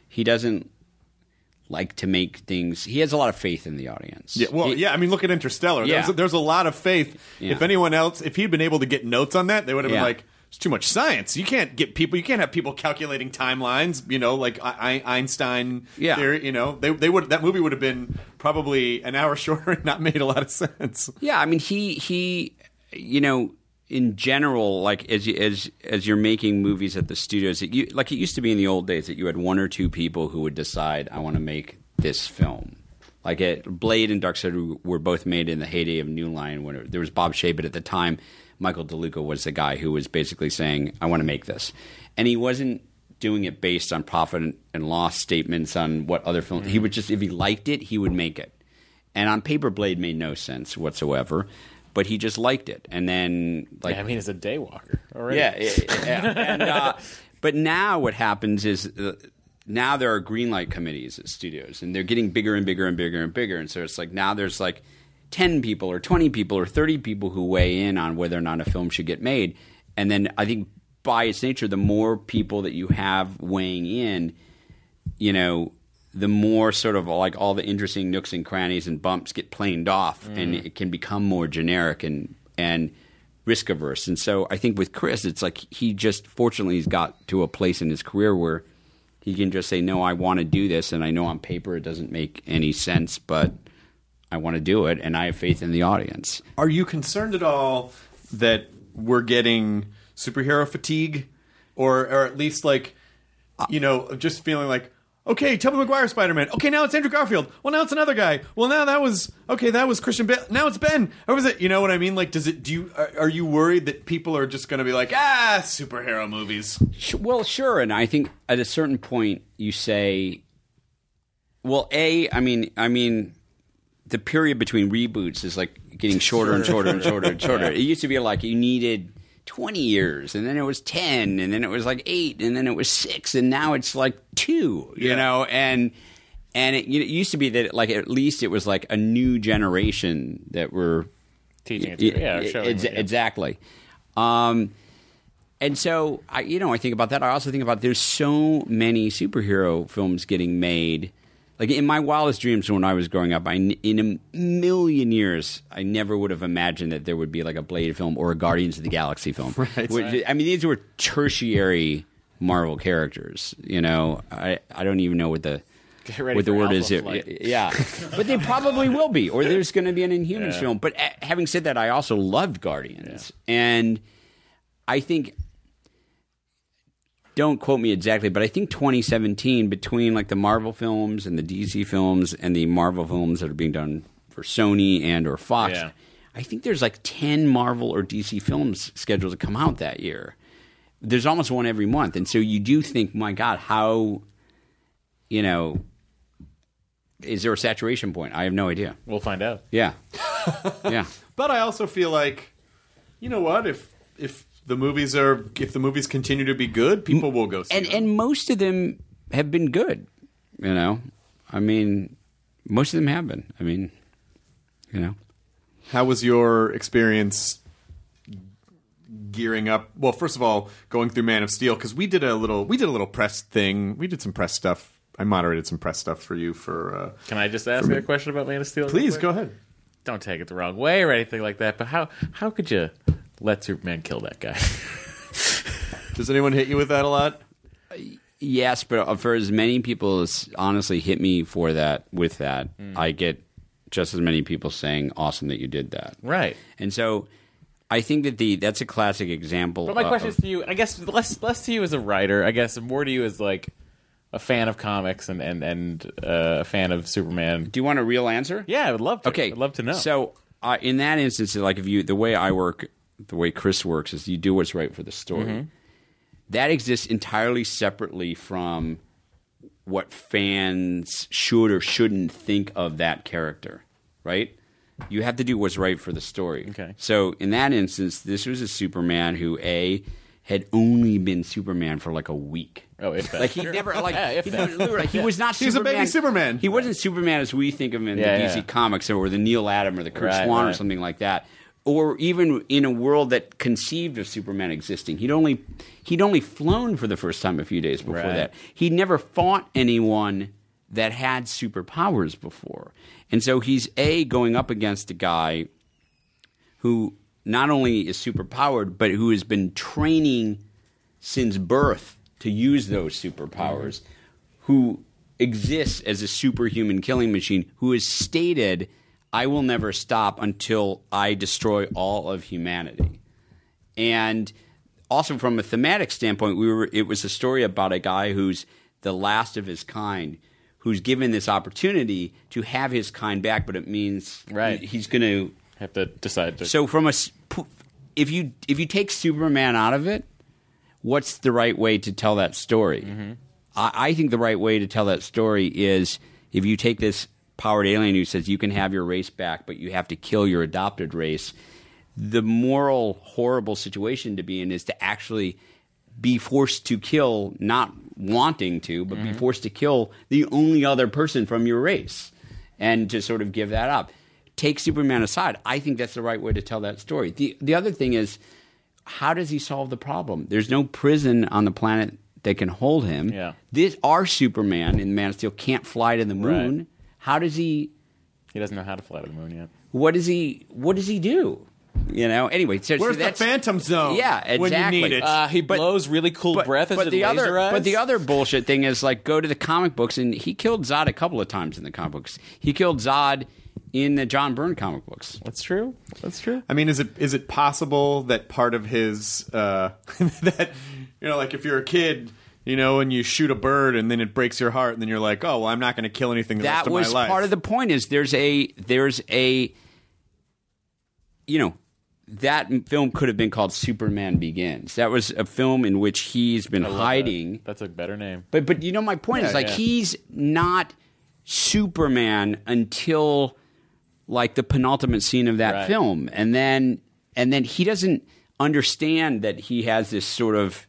like to make things. He has a lot of faith in the audience. Yeah, well, I mean, look at Interstellar. Yeah. There's a lot of faith. Yeah. If anyone else, if he'd been able to get notes on that, they would have been like, it's too much science. You can't have people calculating timelines, like Einstein theory, they would, that movie would have been probably an hour shorter and not made a lot of sense. Yeah. I mean, he in general, like as you're making movies at the studios, it used to be in the old days that you had one or two people who would decide, I want to make this film. Like Blade and Darkseid were both made in the heyday of New Line, when there was Bob Shaye, but at the time, Michael DeLuca was the guy who was basically saying, I want to make this. And he wasn't doing it based on profit and loss statements on what other films. He would just, if he liked it, he would make it. And on paper, Blade made no sense whatsoever. But he just liked it, and then it's a daywalker already. Yeah. But now what happens is now there are greenlight committees at studios, and they're getting bigger and bigger and bigger and bigger. And so it's like now there's like 10 people or 20 people or 30 people who weigh in on whether or not a film should get made. And then I think by its nature, the more people that you have weighing in, the more sort of like all the interesting nooks and crannies and bumps get planed off, and it can become more generic and risk averse. And so I think with Chris, it's like fortunately he's got to a place in his career where he can just say, no, I want to do this, and I know on paper it doesn't make any sense, but I want to do it, and I have faith in the audience. Are you concerned at all that we're getting superhero fatigue, or at least just feeling like, okay, Tobey Maguire Spider-Man. Okay, now it's Andrew Garfield. Well, now it's another guy. Well, now that was Christian Bale. Now it's Ben. Or was it? You know what I mean? Like, are you worried that people are just going to be like, superhero movies? Well, sure. And I think at a certain point you say, well, I mean, the period between reboots is like getting shorter and shorter and shorter and shorter. It used to be like you needed 20 years, and then it was 10, and then it was like 8, and then it was 6, and now it's like 2, and it used to be that like at least it was like a new generation that were teaching it to showing exactly. And so I think about that. I also think about there's so many superhero films getting made. Like in my wildest dreams when I was growing up, in a million years, I never would have imagined that there would be like a Blade film or a Guardians of the Galaxy film. Right. I mean, these were tertiary Marvel characters. I don't even know what the word is. Yeah, but they probably will be, or there's going to be an Inhumans film. But having said that, I also loved Guardians, and I think. Don't quote me exactly, but I think 2017, between like the Marvel films and the DC films and the Marvel films that are being done for Sony and or Fox, I think there's like 10 Marvel or DC films scheduled to come out that year. There's almost one every month. And so you do think, my God, how, is there a saturation point? I have no idea. We'll find out. Yeah. Yeah. But I also feel like, you know what, if the movies continue to be good, people will go see them. And most of them have been good, I mean, most of them have been. I mean, How was your experience gearing up? Well, first of all, going through Man of Steel, because we did a little press thing. We did some press stuff. I moderated some press stuff for you for. Can I just ask you a question about Man of Steel? Please go ahead. Don't take it the wrong way or anything like that. But how could you let Superman kill that guy? Does anyone hit you with that a lot? Yes, but for as many people as honestly hit me with that, I get just as many people saying, awesome that you did that. Right. And so I think that that's a classic example. But my question is to you, I guess less to you as a writer, I guess more to you as like a fan of comics and a fan of Superman. Do you want a real answer? Yeah, I would love to. Okay. I'd love to know. So in that instance, like the way I work, the way Chris works is you do what's right for the story. Mm-hmm. That exists entirely separately from what fans should or shouldn't think of that character, right? You have to do what's right for the story. Okay. So in that instance, this was a Superman who had only been Superman for like a week. Oh, if that. Like he never like Yeah, he was not. He was Superman. a baby Superman. He wasn't Superman as we think of him in the Yeah, DC Comics, or the Neil Adams or the Kurt Swan or right. something like that, or even in a world that conceived of Superman existing. He'd only flown for the first time a few days before Right. that. He'd never fought anyone that had superpowers before, and so he's going up against a guy who not only is superpowered, but who has been training since birth to use those superpowers, who exists as a superhuman killing machine, who has stated, I will never stop until I destroy all of humanity. And also from a thematic standpoint, it was a story about a guy who's the last of his kind, who's given this opportunity to have his kind back, but it means he's going to have to decide to. So if you take Superman out of it, what's the right way to tell that story? Mm-hmm. I think the right way to tell that story is if you take this powered alien who says you can have your race back, but you have to kill your adopted race. The moral, horrible situation to be in is to actually be forced to kill, not wanting to, but be forced to kill the only other person from your race and to sort of give that up. Take Superman aside. I think that's the right way to tell that story. The other thing is, how does he solve the problem? There's no prison on the planet that can hold him. Yeah. Our Superman in Man of Steel can't fly to the moon. Right. How does he? He doesn't know how to fly to the moon yet. What does he do? Anyway. So Where's the that's, Phantom Zone? Yeah, exactly. When you need it. He blows really cool breath as the laser eyes. But the other bullshit thing is, like, go to the comic books, and he killed Zod a couple of times in the comic books. He killed Zod in the John Byrne comic books. That's true. I mean, is it possible that part of his that like if you're a kid, and you shoot a bird and then it breaks your heart, and then you're like, oh well, I'm not going to kill anything the rest of my life. That was part of the point. Is there's a that film could have been called Superman Begins. That was a film in which he's been hiding. That's a better name. But my point is, he's not Superman until like the penultimate scene of that film, and then he doesn't understand that he has this sort of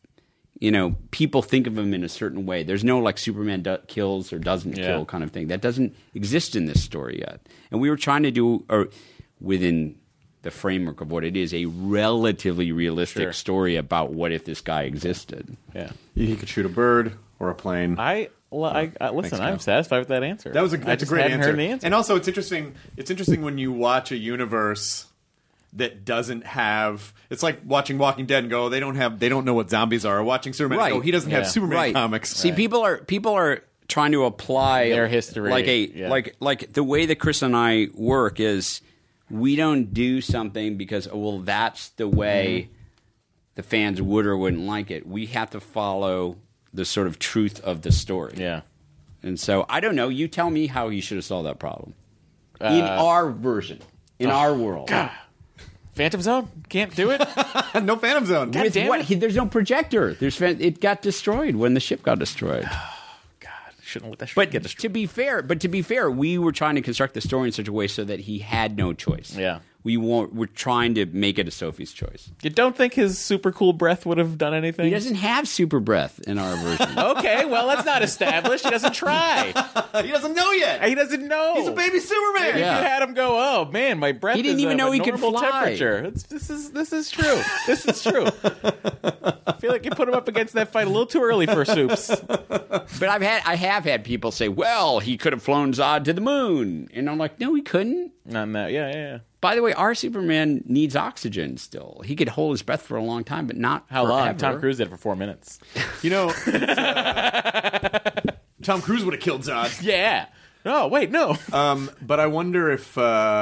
people think of him in a certain way. There's no like Superman kills or doesn't kill kind of thing. That doesn't exist in this story yet. And we were trying to do within the framework of what it is, a relatively realistic story about what if this guy existed. Yeah, he could shoot a bird or a plane. Listen. I'm satisfied with that answer. That's a great answer. Heard the answer. And also, it's interesting. It's interesting when you watch a universe that doesn't have. It's like watching Walking Dead and go, they don't know what zombies are. Or watching Superman, and go, he doesn't have Superman comics. See, people are trying to apply their history, like the way that Chris and I work is. We don't do something because, that's the way the fans would or wouldn't like it. We have to follow the sort of truth of the story. Yeah. And so, I don't know. You tell me how he should have solved that problem. In our version. In our world. God. Phantom Zone? Can't do it? No Phantom Zone. God damn it. There's no projector. It got destroyed when the ship got destroyed. Shouldn't let that shit get destroyed. To be fair, we were trying to construct the story in such a way so that he had no choice. Yeah. We're trying to make it a Sophie's choice. You don't think his super cool breath would have done anything? He doesn't have super breath in our version. Okay, well, that's not established. He doesn't try. He doesn't know yet. He doesn't know. He's a baby Superman. Maybe you had him go, oh, man, my breath He didn't is even know he could normal fly. temperature. This is true. This is true. I feel like you put him up against that fight a little too early for Soups. But I have had people say, well, he could have flown Zod to the moon. And I'm like, no, he couldn't. Not in that. Yeah. By the way, our Superman needs oxygen still. He could hold his breath for a long time, but not How forever. long? Tom Cruise did it for 4 minutes. Tom Cruise would have killed Zod. Yeah. Oh, wait, no. But I wonder if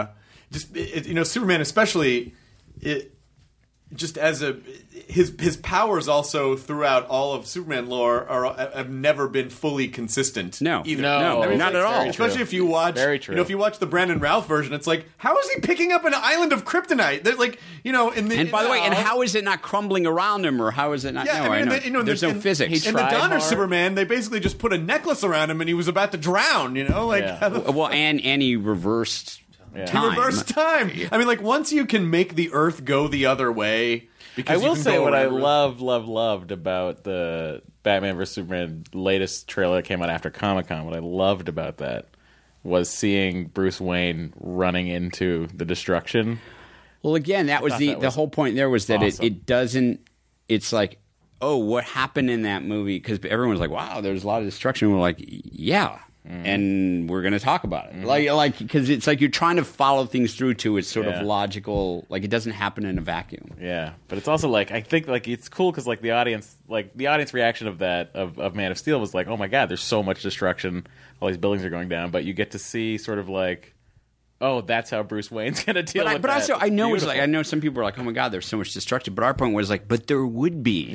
Superman especially just as his powers also throughout all of Superman lore have never been fully consistent. No. either. No, I mean, not at all. Especially if you watch, Very true. if you watch the Brandon Routh version, it's like, how is he picking up an island of kryptonite? There's like, And by the way, and how is it not crumbling around him, or how is it not? Yeah, no, I mean, I know. There's no physics. In the tried Donner hard. Superman, they basically just put a necklace around him, and he was about to drown. Well, and he reversed time. Reverse time. I mean, like once you can make the Earth go the other way. I will say what I love. loved about the Batman vs. Superman latest trailer that came out after Comic-Con. What I loved about that was seeing Bruce Wayne running into the destruction. Well, again, that was the whole point there was that awesome. it doesn't. It's like, oh, what happened in that movie? Because everyone's like, wow, there's a lot of destruction. And we're like, yeah. And we're going to talk about it, like because it's like you're trying to follow things through to its sort of logical, like it doesn't happen in a vacuum. Yeah, but it's also like I think like it's cool because like the audience reaction of that of Man of Steel was like, oh my god, there's so much destruction, all these buildings are going down, but you get to see sort of like, oh, that's how Bruce Wayne's going to deal with that. But also, I know Beautiful. I know some people are like, oh my god, there's so much destruction. But our point was like, but there would be,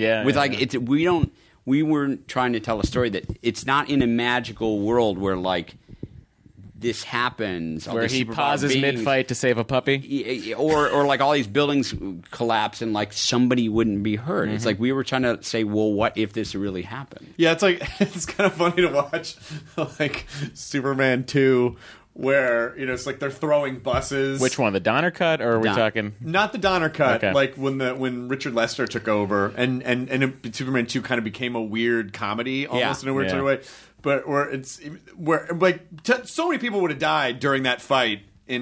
We weren't trying to tell a story that it's not in a magical world where like this happens, where he pauses mid-fight to save a puppy, or like all these buildings collapse and like somebody wouldn't be hurt. It's like we were trying to say, well, what if this really happened? Yeah, it's like it's kind of funny to watch like Superman 2. Where it's like they're throwing buses. Which one, the Donner cut, or are we talking? Not the Donner cut. Okay. Like when Richard Lester took over, and Superman 2 kind of became a weird comedy almost in a weird sort of way. But where so many people would have died during that fight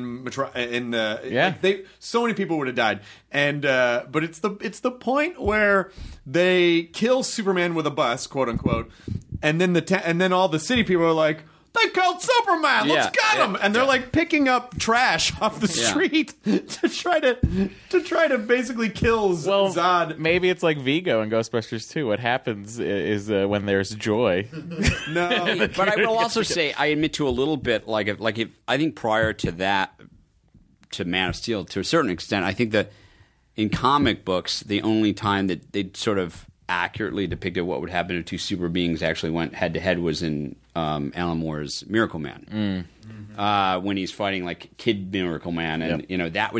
so many people would have died, and but it's the point where they kill Superman with a bus, quote unquote, and then all the city people are like, they killed Superman. Let's get him, and they're like picking up trash off the street to try to basically kill Zod. Maybe it's like Vigo in Ghostbusters 2. What happens is when there's joy. No, but I will also say I admit to a little bit like if I think prior to that, to Man of Steel, to a certain extent, I think that in comic books the only time that they sort of accurately depicted what would happen if two super beings actually went head to head was in Alan Moore's Miracle Man, when he's fighting like Kid Miracle Man, and that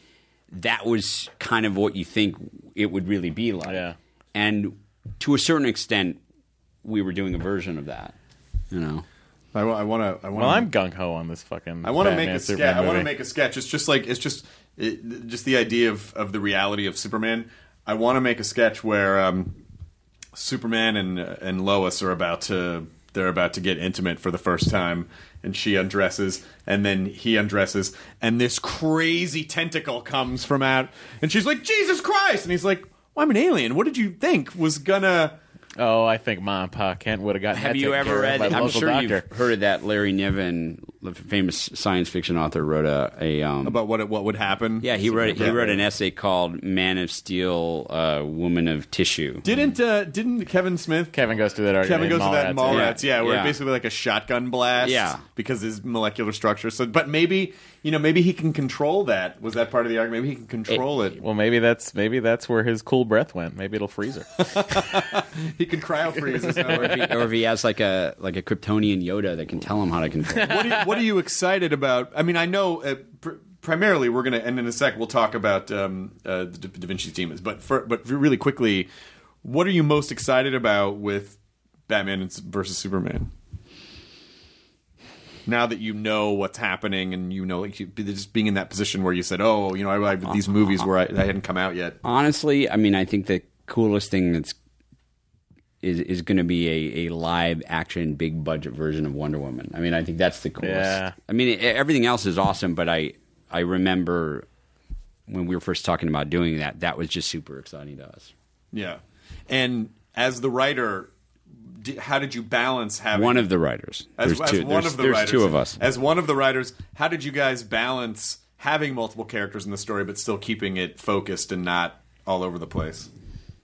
was kind of what you think it would really be like, and to a certain extent, we were doing a version of that, I want to. Well, I'm gung ho on this fucking. I want to make Batman a sketch. Superman I want to movie. make a sketch. It's just the idea of the reality of Superman. I want to make a sketch where Superman and Lois are about to get intimate for the first time, and she undresses, and then he undresses, and this crazy tentacle comes from out, and she's like, Jesus Christ! And he's like, well, I'm an alien. What did you think was gonna... Oh, I think Mom and Pa Kent would have gotten Have that you taken ever care of read? by the I'm local sure doctor. you've heard of that. Larry Niven, the famous science fiction author, wrote a about what would happen. Yeah, he wrote an essay called "Man of Steel, Woman of Tissue." Didn't Kevin Smith? Kevin goes through that argument. Kevin goes to that in Mallrats, where Yeah. basically like a shotgun blast, because his molecular structure. So, but maybe he can control that. Was that part of the argument? Maybe he can control it. Well, maybe that's where his cool breath went. Maybe it'll freeze her. He can cryo freeze. or if he has like a Kryptonian Yoda that can tell him how to control. What are you excited about? I mean, I know primarily we're going to end in a sec. We'll talk about the Da Vinci's Demons, but really quickly, what are you most excited about with Batman versus Superman? Now that you know what's happening, and just being in that position where you said, "Oh, I like these movies where I hadn't come out yet." Honestly, I mean, I think the coolest thing is going to be a live action, big budget version of Wonder Woman. I mean, I think that's the coolest. Yeah. I mean, everything else is awesome, but I remember when we were first talking about doing that was just super exciting to us. Yeah, and as the writer, how did you balance having one of the writers? There's two of us. As one of the writers, how did you guys balance having multiple characters in the story but still keeping it focused and not all over the place?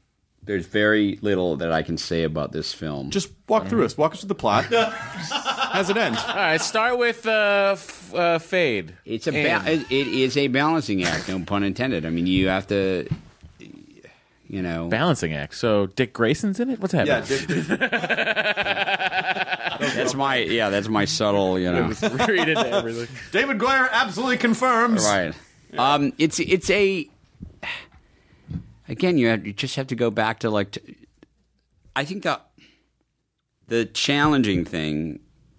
There's very little that I can say about this film. Just walk through us. Walk us through the plot. How's it end? All right, start with Fade. It is a balancing act, no pun intended. I mean, you have to, Balancing act. So Dick Grayson's in it? What's happening? That's my subtle, Read into everything. David Goyer absolutely confirms. Right. It's a. Again, you just have to go back to I think the challenging thing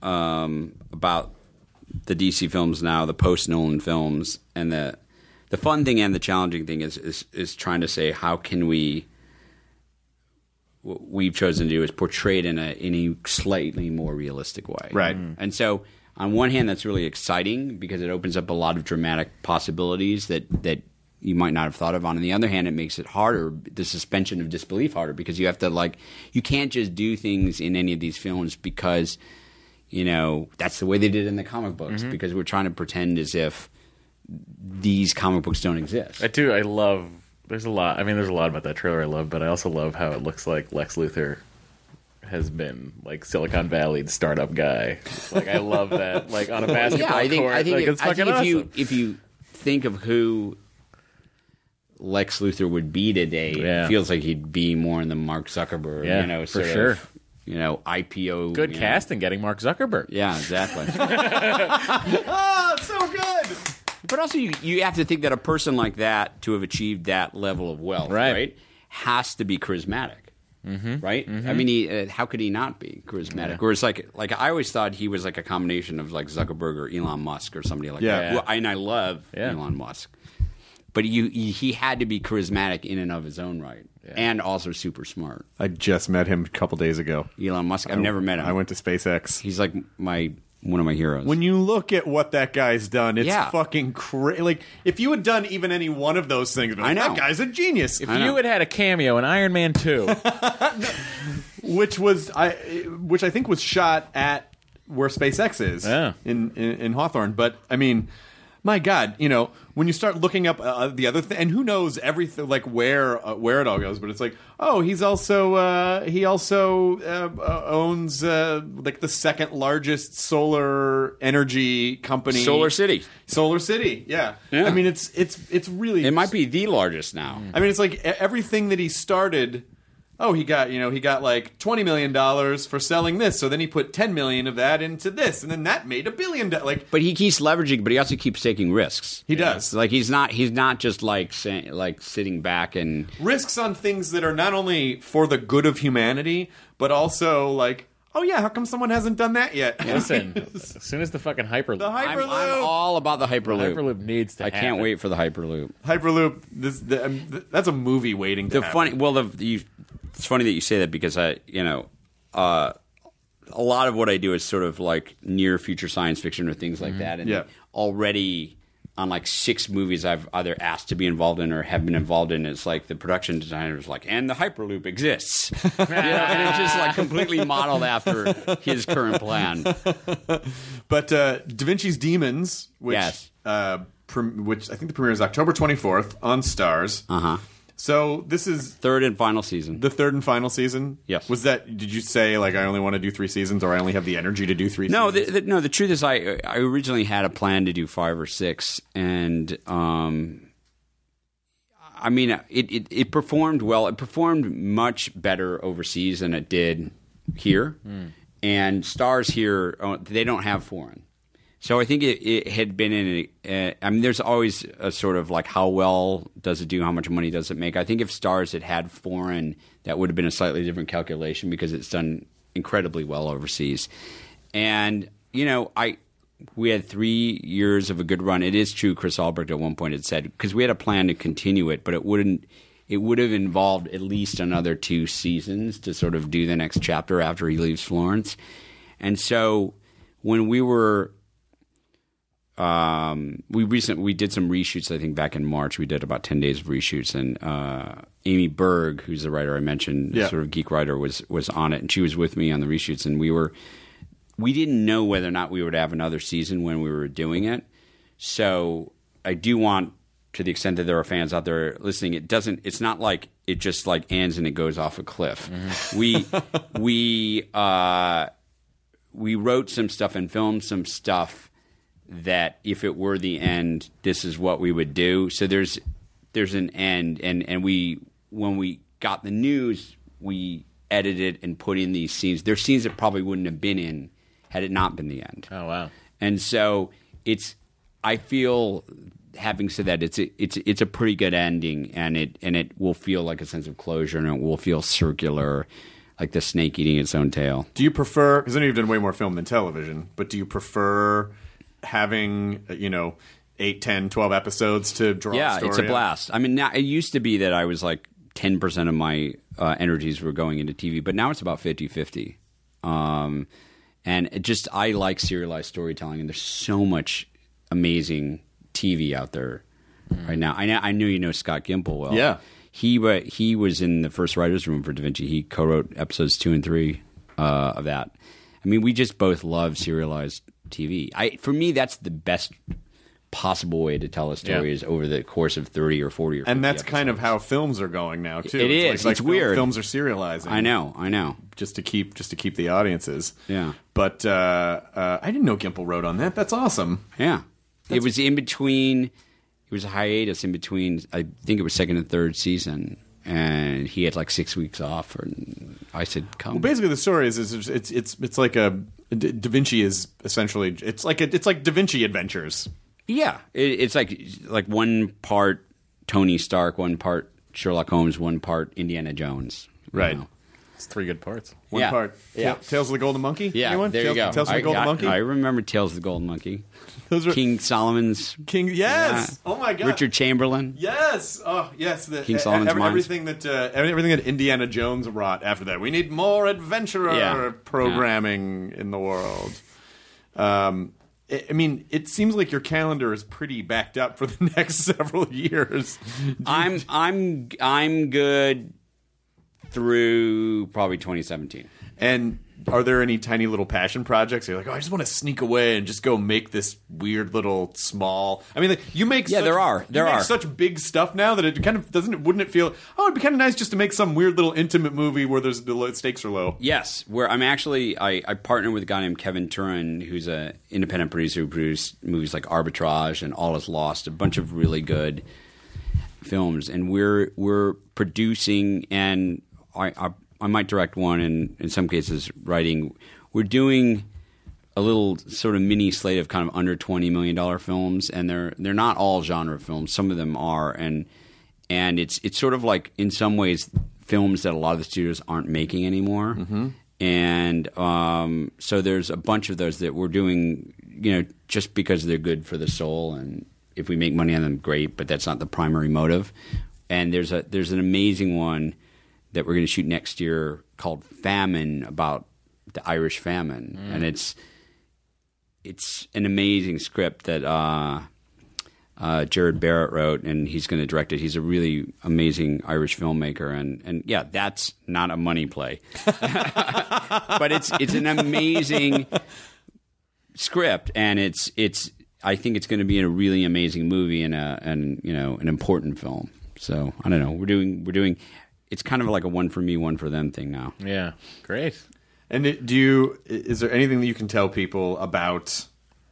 about the DC films now, the post Nolan films, and the fun thing and the challenging thing is trying to say how can we. What we've chosen to do is portray it in a slightly more realistic way, right? And so, on one hand, that's really exciting because it opens up a lot of dramatic possibilities that you might not have thought of. On the other hand, it makes it harder, the suspension of disbelief harder, because you have to you can't just do things in any of these films because that's the way they did it in the comic books, because we're trying to pretend as if these comic books don't exist. I love. There's a lot. I mean, there's a lot about that trailer I love, but I also love how it looks like Lex Luthor has been Silicon Valley startup guy. I love that. On a basketball court. I think it's fucking awesome. If you think of who Lex Luthor would be today, it feels like he'd be more in the Mark Zuckerberg, for sure. IPO. Good casting, getting Mark Zuckerberg. Yeah, exactly. Oh, it's so good. But also, you have to think that a person like that, to have achieved that level of wealth, right has to be charismatic, right? Mm-hmm. I mean, how could he not be charismatic? Yeah. Whereas, I always thought he was a combination of Zuckerberg or Elon Musk or somebody like that. Yeah. Well, and I love Elon Musk, but he had to be charismatic in and of his own right, and also super smart. I just met him a couple days ago. Elon Musk. I've never met him. I went to SpaceX. He's one of my heroes. When you look at what that guy's done, it's fucking crazy. If you had done even any one of those things, I know that guy's a genius. If you had a cameo in Iron Man 2, which I think was shot at where SpaceX is in Hawthorne. But I mean, my God, when you start looking up the other thing, and who knows everything, where it all goes, but it's he also owns the second largest solar energy company, Solar City. Yeah. I mean, it's really, it might be the largest now. I mean, it's everything that he started. Oh, he got $20 million for selling this, so then he put $10 million of that into this, and then that made $1 billion. But he keeps leveraging, but he also keeps taking risks. He does. He's not just sitting back and risks on things that are not only for the good of humanity, but also oh yeah, how come someone hasn't done that yet? Listen, as soon as the fucking Hyperloop. I'm all about the Hyperloop. The Hyperloop needs to happen. I can't wait for the Hyperloop. That's a movie waiting to happen. It's funny that you say that because a lot of what I do is sort of near future science fiction or things like that. And already on 6 movies I've either asked to be involved in or have been involved in, it's the production designer's and the Hyperloop exists. And it's just completely modeled after his current plan. But Da Vinci's Demons, which I think the premiere is October 24th on Starz. Uh-huh. So this is third and final season. The third and final season? Yes. Did you say I only want to do 3 seasons, or I only have the energy to do 3 seasons? No, the truth is I originally had a plan to do 5 or 6, and I mean it performed well. It performed much better overseas than it did here. And Starz here, they don't have foreign. So I think it had been in I mean, there's always a sort of how well does it do, how much money does it make. I think if Starz had foreign, that would have been a slightly different calculation because it's done incredibly well overseas. And, we had 3 years of a good run. It is true, Chris Albrecht at one point had said, because we had a plan to continue it, but it would have involved at least another 2 seasons to sort of do the next chapter after he leaves Florence. And so when we were... we did some reshoots. I think back in March we did about 10 days of reshoots, and Amy Berg, who's the writer I mentioned, sort of geek writer, was on it, and she was with me on the reshoots. And we didn't know whether or not we would have another season when we were doing it. So I do want, to the extent that there are fans out there listening, it's not like it just ends and it goes off a cliff. Mm-hmm. we wrote some stuff and filmed some stuff that if it were the end, this is what we would do. So there's an end, and when we got the news, we edited and put in these scenes. There's scenes that probably wouldn't have been in had it not been the end. Oh wow! And so I feel, having said that, it's a pretty good ending, and it will feel like a sense of closure, and it will feel circular, like the snake eating its own tail. Do you prefer? Because I know you've done way more film than television, but do you prefer having 8, 10, 12 episodes to draw? Yeah, a story it's a out? blast. I mean, now, it used to be that I was like 10% of my energies were going into TV, but now it's about 50-50. And I like serialized storytelling, and there's so much amazing TV out there right now. I knew you know Scott Gimple well. Yeah. He was in the first writer's room for Da Vinci. He co-wrote episodes 2 and 3 of that. I mean, we just both love serialized TV. For me, that's the best possible way to tell a story is over the course of 30 or 40 or 50 And that's episodes. kind of how films are going now too. It is. It's weird. Films are serializing. I know. Just to keep the audiences. Yeah. But I didn't know Gimple wrote on that. That's awesome. Yeah. It was in between. It was a hiatus in between. I think it was second and third season, and he had like 6 weeks off. And I said, "Come." Well, basically, the story is it's like Da Vinci is essentially it's like Da Vinci Adventures. Yeah, it's like one part Tony Stark, one part Sherlock Holmes, one part Indiana Jones. Right. It's 3 good parts. One Yeah. part. Yeah. Tales of the Golden Monkey? Yeah, Anyone? there you go. Tales of the Golden Monkey? I remember Tales of the Golden Monkey. Those are King Solomon's. King. Yes. Yeah. Oh my God. Richard Chamberlain. Yes. Oh yes. King Solomon's Mines. Everything that Indiana Jones wrought after that. We need more adventurer programming in the world. I mean, it seems like your calendar is pretty backed up for the next several years. I'm good through probably 2017. And are there any tiny little passion projects? You're like, I just want to sneak away and just go make this weird little small. I mean, you make there are such big stuff now that it kind of wouldn't it feel? Oh, it'd be kind of nice just to make some weird little intimate movie where the stakes are low. Yes, where I'm actually I partner with a guy named Kevin Turin, who's an independent producer who produced movies like Arbitrage and All Is Lost, a bunch of really good films, and we're producing, and I might direct one, and in some cases writing. We're doing a little sort of mini slate of kind of under $20 million films, and they're not all genre films. Some of them are, and it's sort of like in some ways films that a lot of the studios aren't making anymore. Mm-hmm. And so there's a bunch of those that we're doing, just because they're good for the soul, and if we make money on them, great. But that's not the primary motive. And there's an amazing one that we're going to shoot next year called Famine, about the Irish famine. And it's an amazing script that Jared Barrett wrote, and he's going to direct it. He's a really amazing Irish filmmaker, and yeah, that's not a money play. But it's an amazing script, and I think it's going to be a really amazing movie and an important film. So I don't know. We're doing. It's kind of like a one for me, one for them thing now. Yeah, great. And is there anything that you can tell people about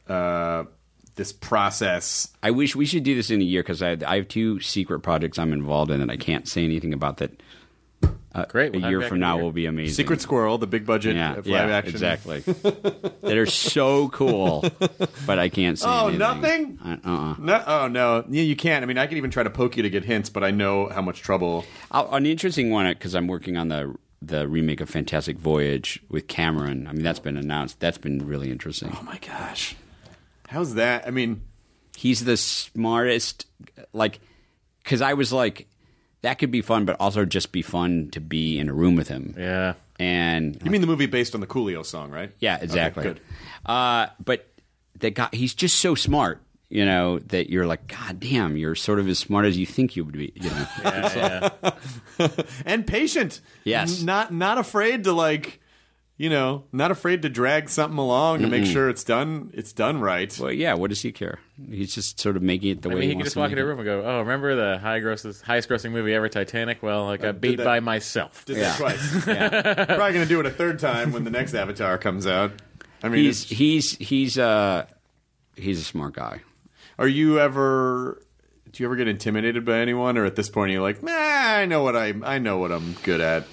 this process? I wish we should do this in a year, because I have 2 secret projects I'm involved in that I can't say anything about. That great. A year from now will be amazing. Secret Squirrel, the big budget live action. Exactly. That are so cool, but I can't say anything. Nothing? No, oh, no. Yeah, you can't. I mean, I can even try to poke you to get hints, but I know how much trouble. An interesting one, because I'm working on the remake of Fantastic Voyage with Cameron. I mean, that's been announced. That's been really interesting. Oh, my gosh. How's that? I mean, he's the smartest, because I was like, that could be fun, but also just be fun to be in a room with him. Yeah. And you mean the movie based on the Coolio song, right? Yeah, exactly. Okay, good. But the guy, he's just so smart, that you're like, God damn, you're sort of as smart as you think you would be. Yeah. And patient. Yes. Not afraid to not afraid to drag something along to make sure it's done right. Well, yeah, what does he care? He's just sort of making it the way he can wants just to walk make into a it. room and go, oh, remember the highest grossing movie ever, Titanic? Well, I got beat by myself. Did that twice. Yeah. Probably going to do it a third time when the next Avatar comes out. I mean, he's a smart guy. Do you ever get intimidated by anyone, or at this point you're like, I know what I'm good at?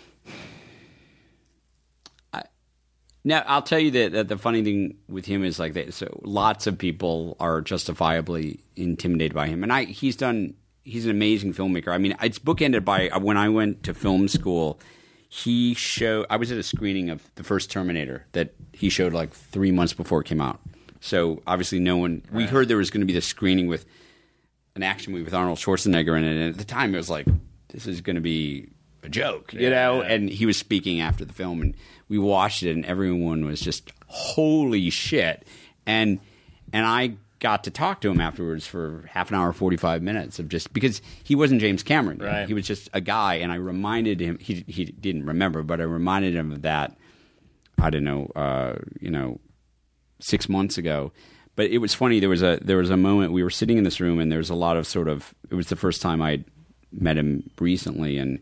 Now, I'll tell you that the funny thing with him is like that. So lots of people are justifiably intimidated by him, and he's an amazing filmmaker. I mean, it's bookended by when I went to film school. I was at a screening of the first Terminator that he showed like 3 months before it came out. So obviously, we heard there was going to be this screening with an action movie with Arnold Schwarzenegger in it, and at the time it was like, this is going to be a joke, you know. And he was speaking after the film, and we watched it, and everyone was just, holy shit. And I got to talk to him afterwards for half an hour, 45 minutes of just because he wasn't James Cameron. Right. He was just a guy, and I reminded him. He didn't remember, but I reminded him of that. I don't know, 6 months ago. But it was funny. There was a moment we were sitting in this room, and there was a lot of sort of. It was the first time I'd met him recently, and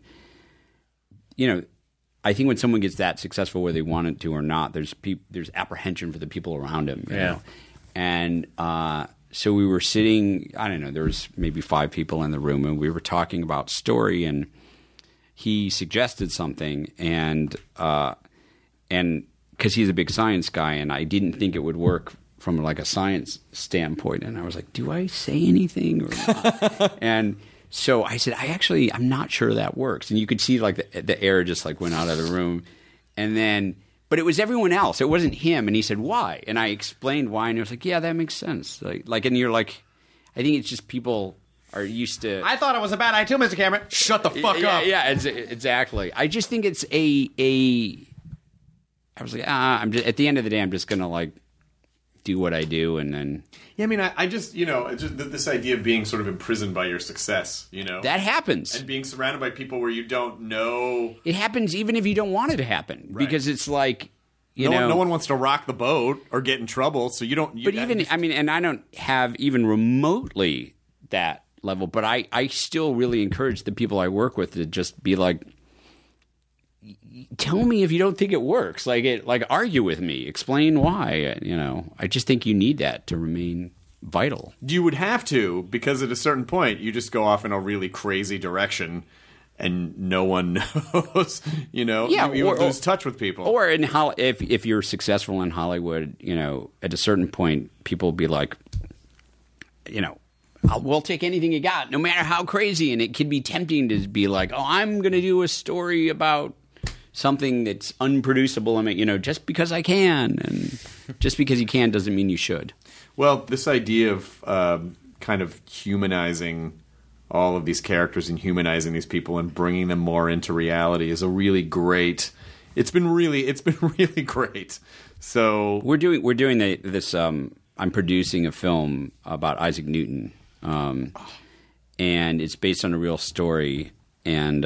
I think when someone gets that successful, whether they want it to or not, there's apprehension for the people around him. You know? And so we were sitting. I don't know. There was maybe 5 people in the room, and we were talking about story. And he suggested something, and because he's a big science guy, and I didn't think it would work from like a science standpoint. And I was like, do I say anything or not? And so I said, I'm not sure that works. And you could see like the air just like went out of the room. And then, but it was everyone else. It wasn't him. And he said, why? And I explained why. And he was like, yeah, that makes sense. Like, and you're like, I think it's just people are used to. I thought it was a bad idea too, Mr. Cameron. Shut the fuck up. Yeah, exactly. I just think it's I was like, I'm just, at the end of the day, I'm just going to like do what I do, and then. Yeah, I mean, I just, it's just this idea of being sort of imprisoned by your success, That happens. And being surrounded by people where you don't know. It happens even if you don't want it to happen. Right. Because it's like, no one wants to rock the boat or get in trouble, so you don't. And I don't have even remotely that level, but I still really encourage the people I work with to just be like, tell me if you don't think it works. Like argue with me. Explain why. I just think you need that to remain vital. You would have to, because at a certain point, you just go off in a really crazy direction, and no one knows. You lose touch with people. Or if you're successful in Hollywood, at a certain point, people will be like, we'll take anything you got, no matter how crazy. And it can be tempting to be like, oh, I'm going to do a story about something that's unproducible. Just because I can, and just because you can doesn't mean you should. Well, this idea of kind of humanizing all of these characters and humanizing these people and bringing them more into reality is a really great. It's been really great. So we're doing this. I'm producing a film about Isaac Newton, and it's based on a real story. And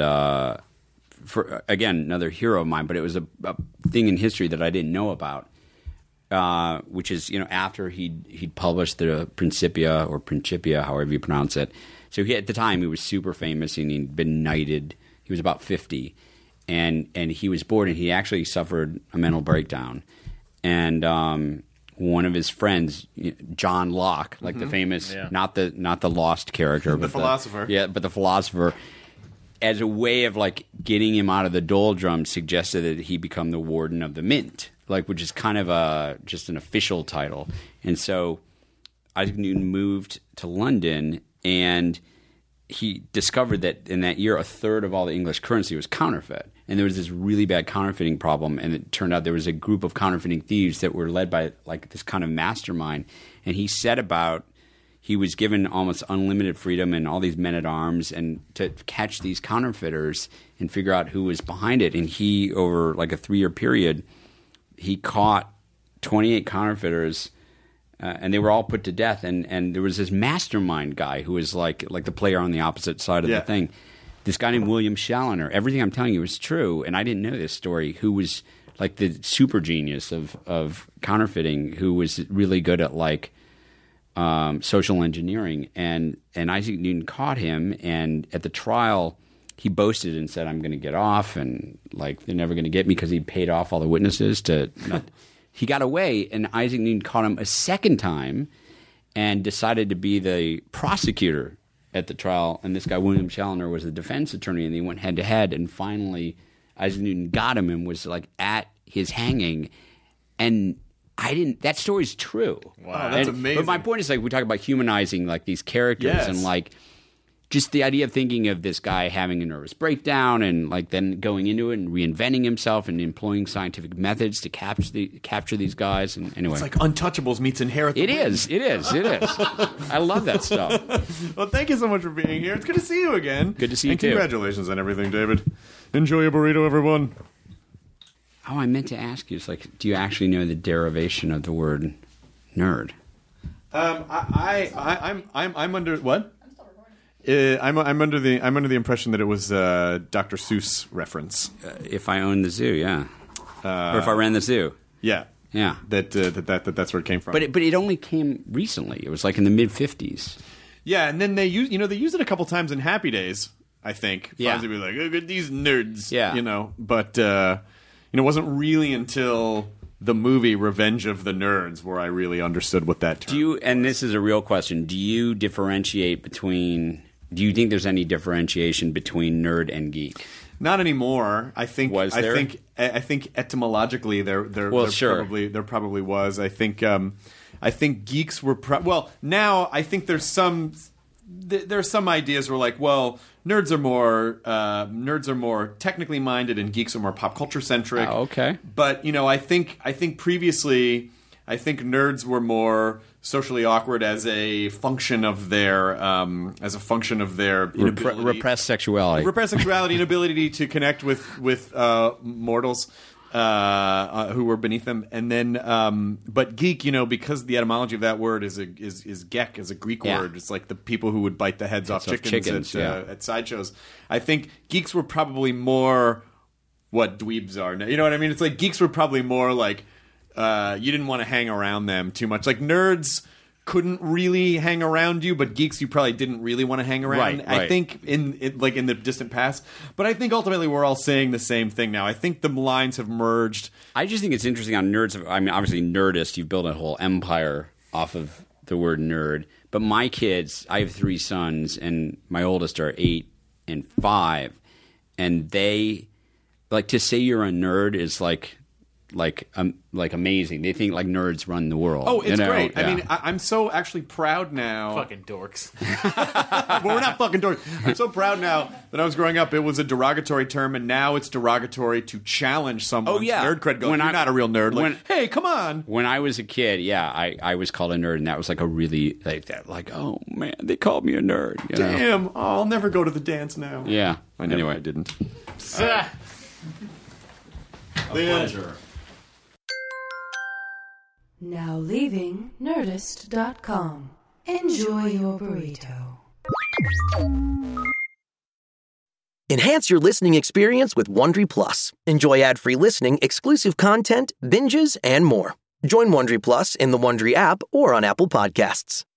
for again, another hero of mine, but it was a thing in history that I didn't know about, which is after he'd published the Principia, however you pronounce it. So at the time he was super famous and he'd been knighted. He was about 50, and he was bored, and he actually suffered a mental breakdown. And one of his friends, John Locke, like the famous, not the lost character, but the philosopher, but the philosopher, as a way of like getting him out of the doldrums, suggested that he become the warden of the mint, which is kind of just an official title. And so Isaac Newton moved to London, and he discovered that in that year, a third of all the English currency was counterfeit. And there was this really bad counterfeiting problem. And it turned out there was a group of counterfeiting thieves that were led by like this kind of mastermind. And he he was given almost unlimited freedom and all these men-at-arms and to catch these counterfeiters and figure out who was behind it. And he, over like a 3-year period, he caught 28 counterfeiters, and they were all put to death. And there was this mastermind guy who was like the player on the opposite side of the thing. This guy named William Challoner. Everything I'm telling you is true, and I didn't know this story, who was like the super genius of counterfeiting, who was really good at like social engineering. And Isaac Newton caught him, and at the trial he boasted and said, I'm going to get off, and like they're never going to get me, because he paid off all the witnesses to he got away, and Isaac Newton caught him a second time and decided to be the prosecutor at the trial. And this guy, William Challoner, was the defense attorney, and they went head-to-head. And finally, Isaac Newton got him and was like at his hanging. And that story's true. Wow, that's amazing. But my point is, like, we talk about humanizing, like, these characters and, like, just the idea of thinking of this guy having a nervous breakdown and, like, then going into it and reinventing himself and employing scientific methods to capture these guys. And anyway, It's like Untouchables meets Inherit the It Wind. is. I love that stuff. Well, thank you so much for being here. It's good to see you again. Good to see you, and too. Congratulations on everything, David. Enjoy your burrito, everyone. Oh, I meant to ask you. It's like, do you actually know the derivation of the word nerd? I'm under what? I'm under the impression that it was a Dr. Seuss reference. If I owned the zoo, yeah, or if I ran the zoo, Yeah, yeah. that's where it came from. But it only came recently. It was like in the mid-'50s. Yeah, and then they used it a couple times in Happy Days, I think. Yeah. Fonzie would be like, look at these nerds. Yeah. But it wasn't really until the movie Revenge of the Nerds where I really understood what that term was. And this is a real question, do you think there's any differentiation between nerd and geek? Not anymore. I think. Was there? I think etymologically there sure. probably was. I think geeks were now I think there's some ideas where like, well, nerds are more technically minded and geeks are more pop culture centric. Oh, okay. But I think previously nerds were more socially awkward as a function of their Repressed sexuality. Inability to connect with mortals who were beneath them, and then but geek, because the etymology of that word is gek, is a Greek word. It's like the people who would bite the heads off chickens at sideshows. I think geeks were probably more what dweebs are. You know what I mean? It's like geeks were probably more like you didn't want to hang around them too much. Like nerds couldn't really hang around you, but geeks you probably didn't really want to hang around. Right. I think in the distant past, but I think ultimately we're all saying the same thing now. I think the lines have merged. I just think it's interesting on nerds. I mean, obviously Nerdist, you've built a whole empire off of the word nerd. But my kids, I have 3 sons, and my oldest are 8 and 5, and they like to say you're a nerd is like amazing. They think like nerds run the world. Oh, it's great. Yeah. I mean, I'm so actually proud now. Fucking dorks. Well, we're not fucking dorks. I'm so proud now that I was growing up, it was a derogatory term, and now it's derogatory to challenge someone's nerd cred. Going, you're not a real nerd. Hey, come on. When I was a kid, I was called a nerd, and that was like a really oh man, they called me a nerd. Damn, I'll never go to the dance now. Yeah. I didn't. A pleasure. Now leaving Nerdist.com. Enjoy your burrito. Enhance your listening experience with Wondery Plus. Enjoy ad-free listening, exclusive content, binges, and more. Join Wondery Plus in the Wondery app or on Apple Podcasts.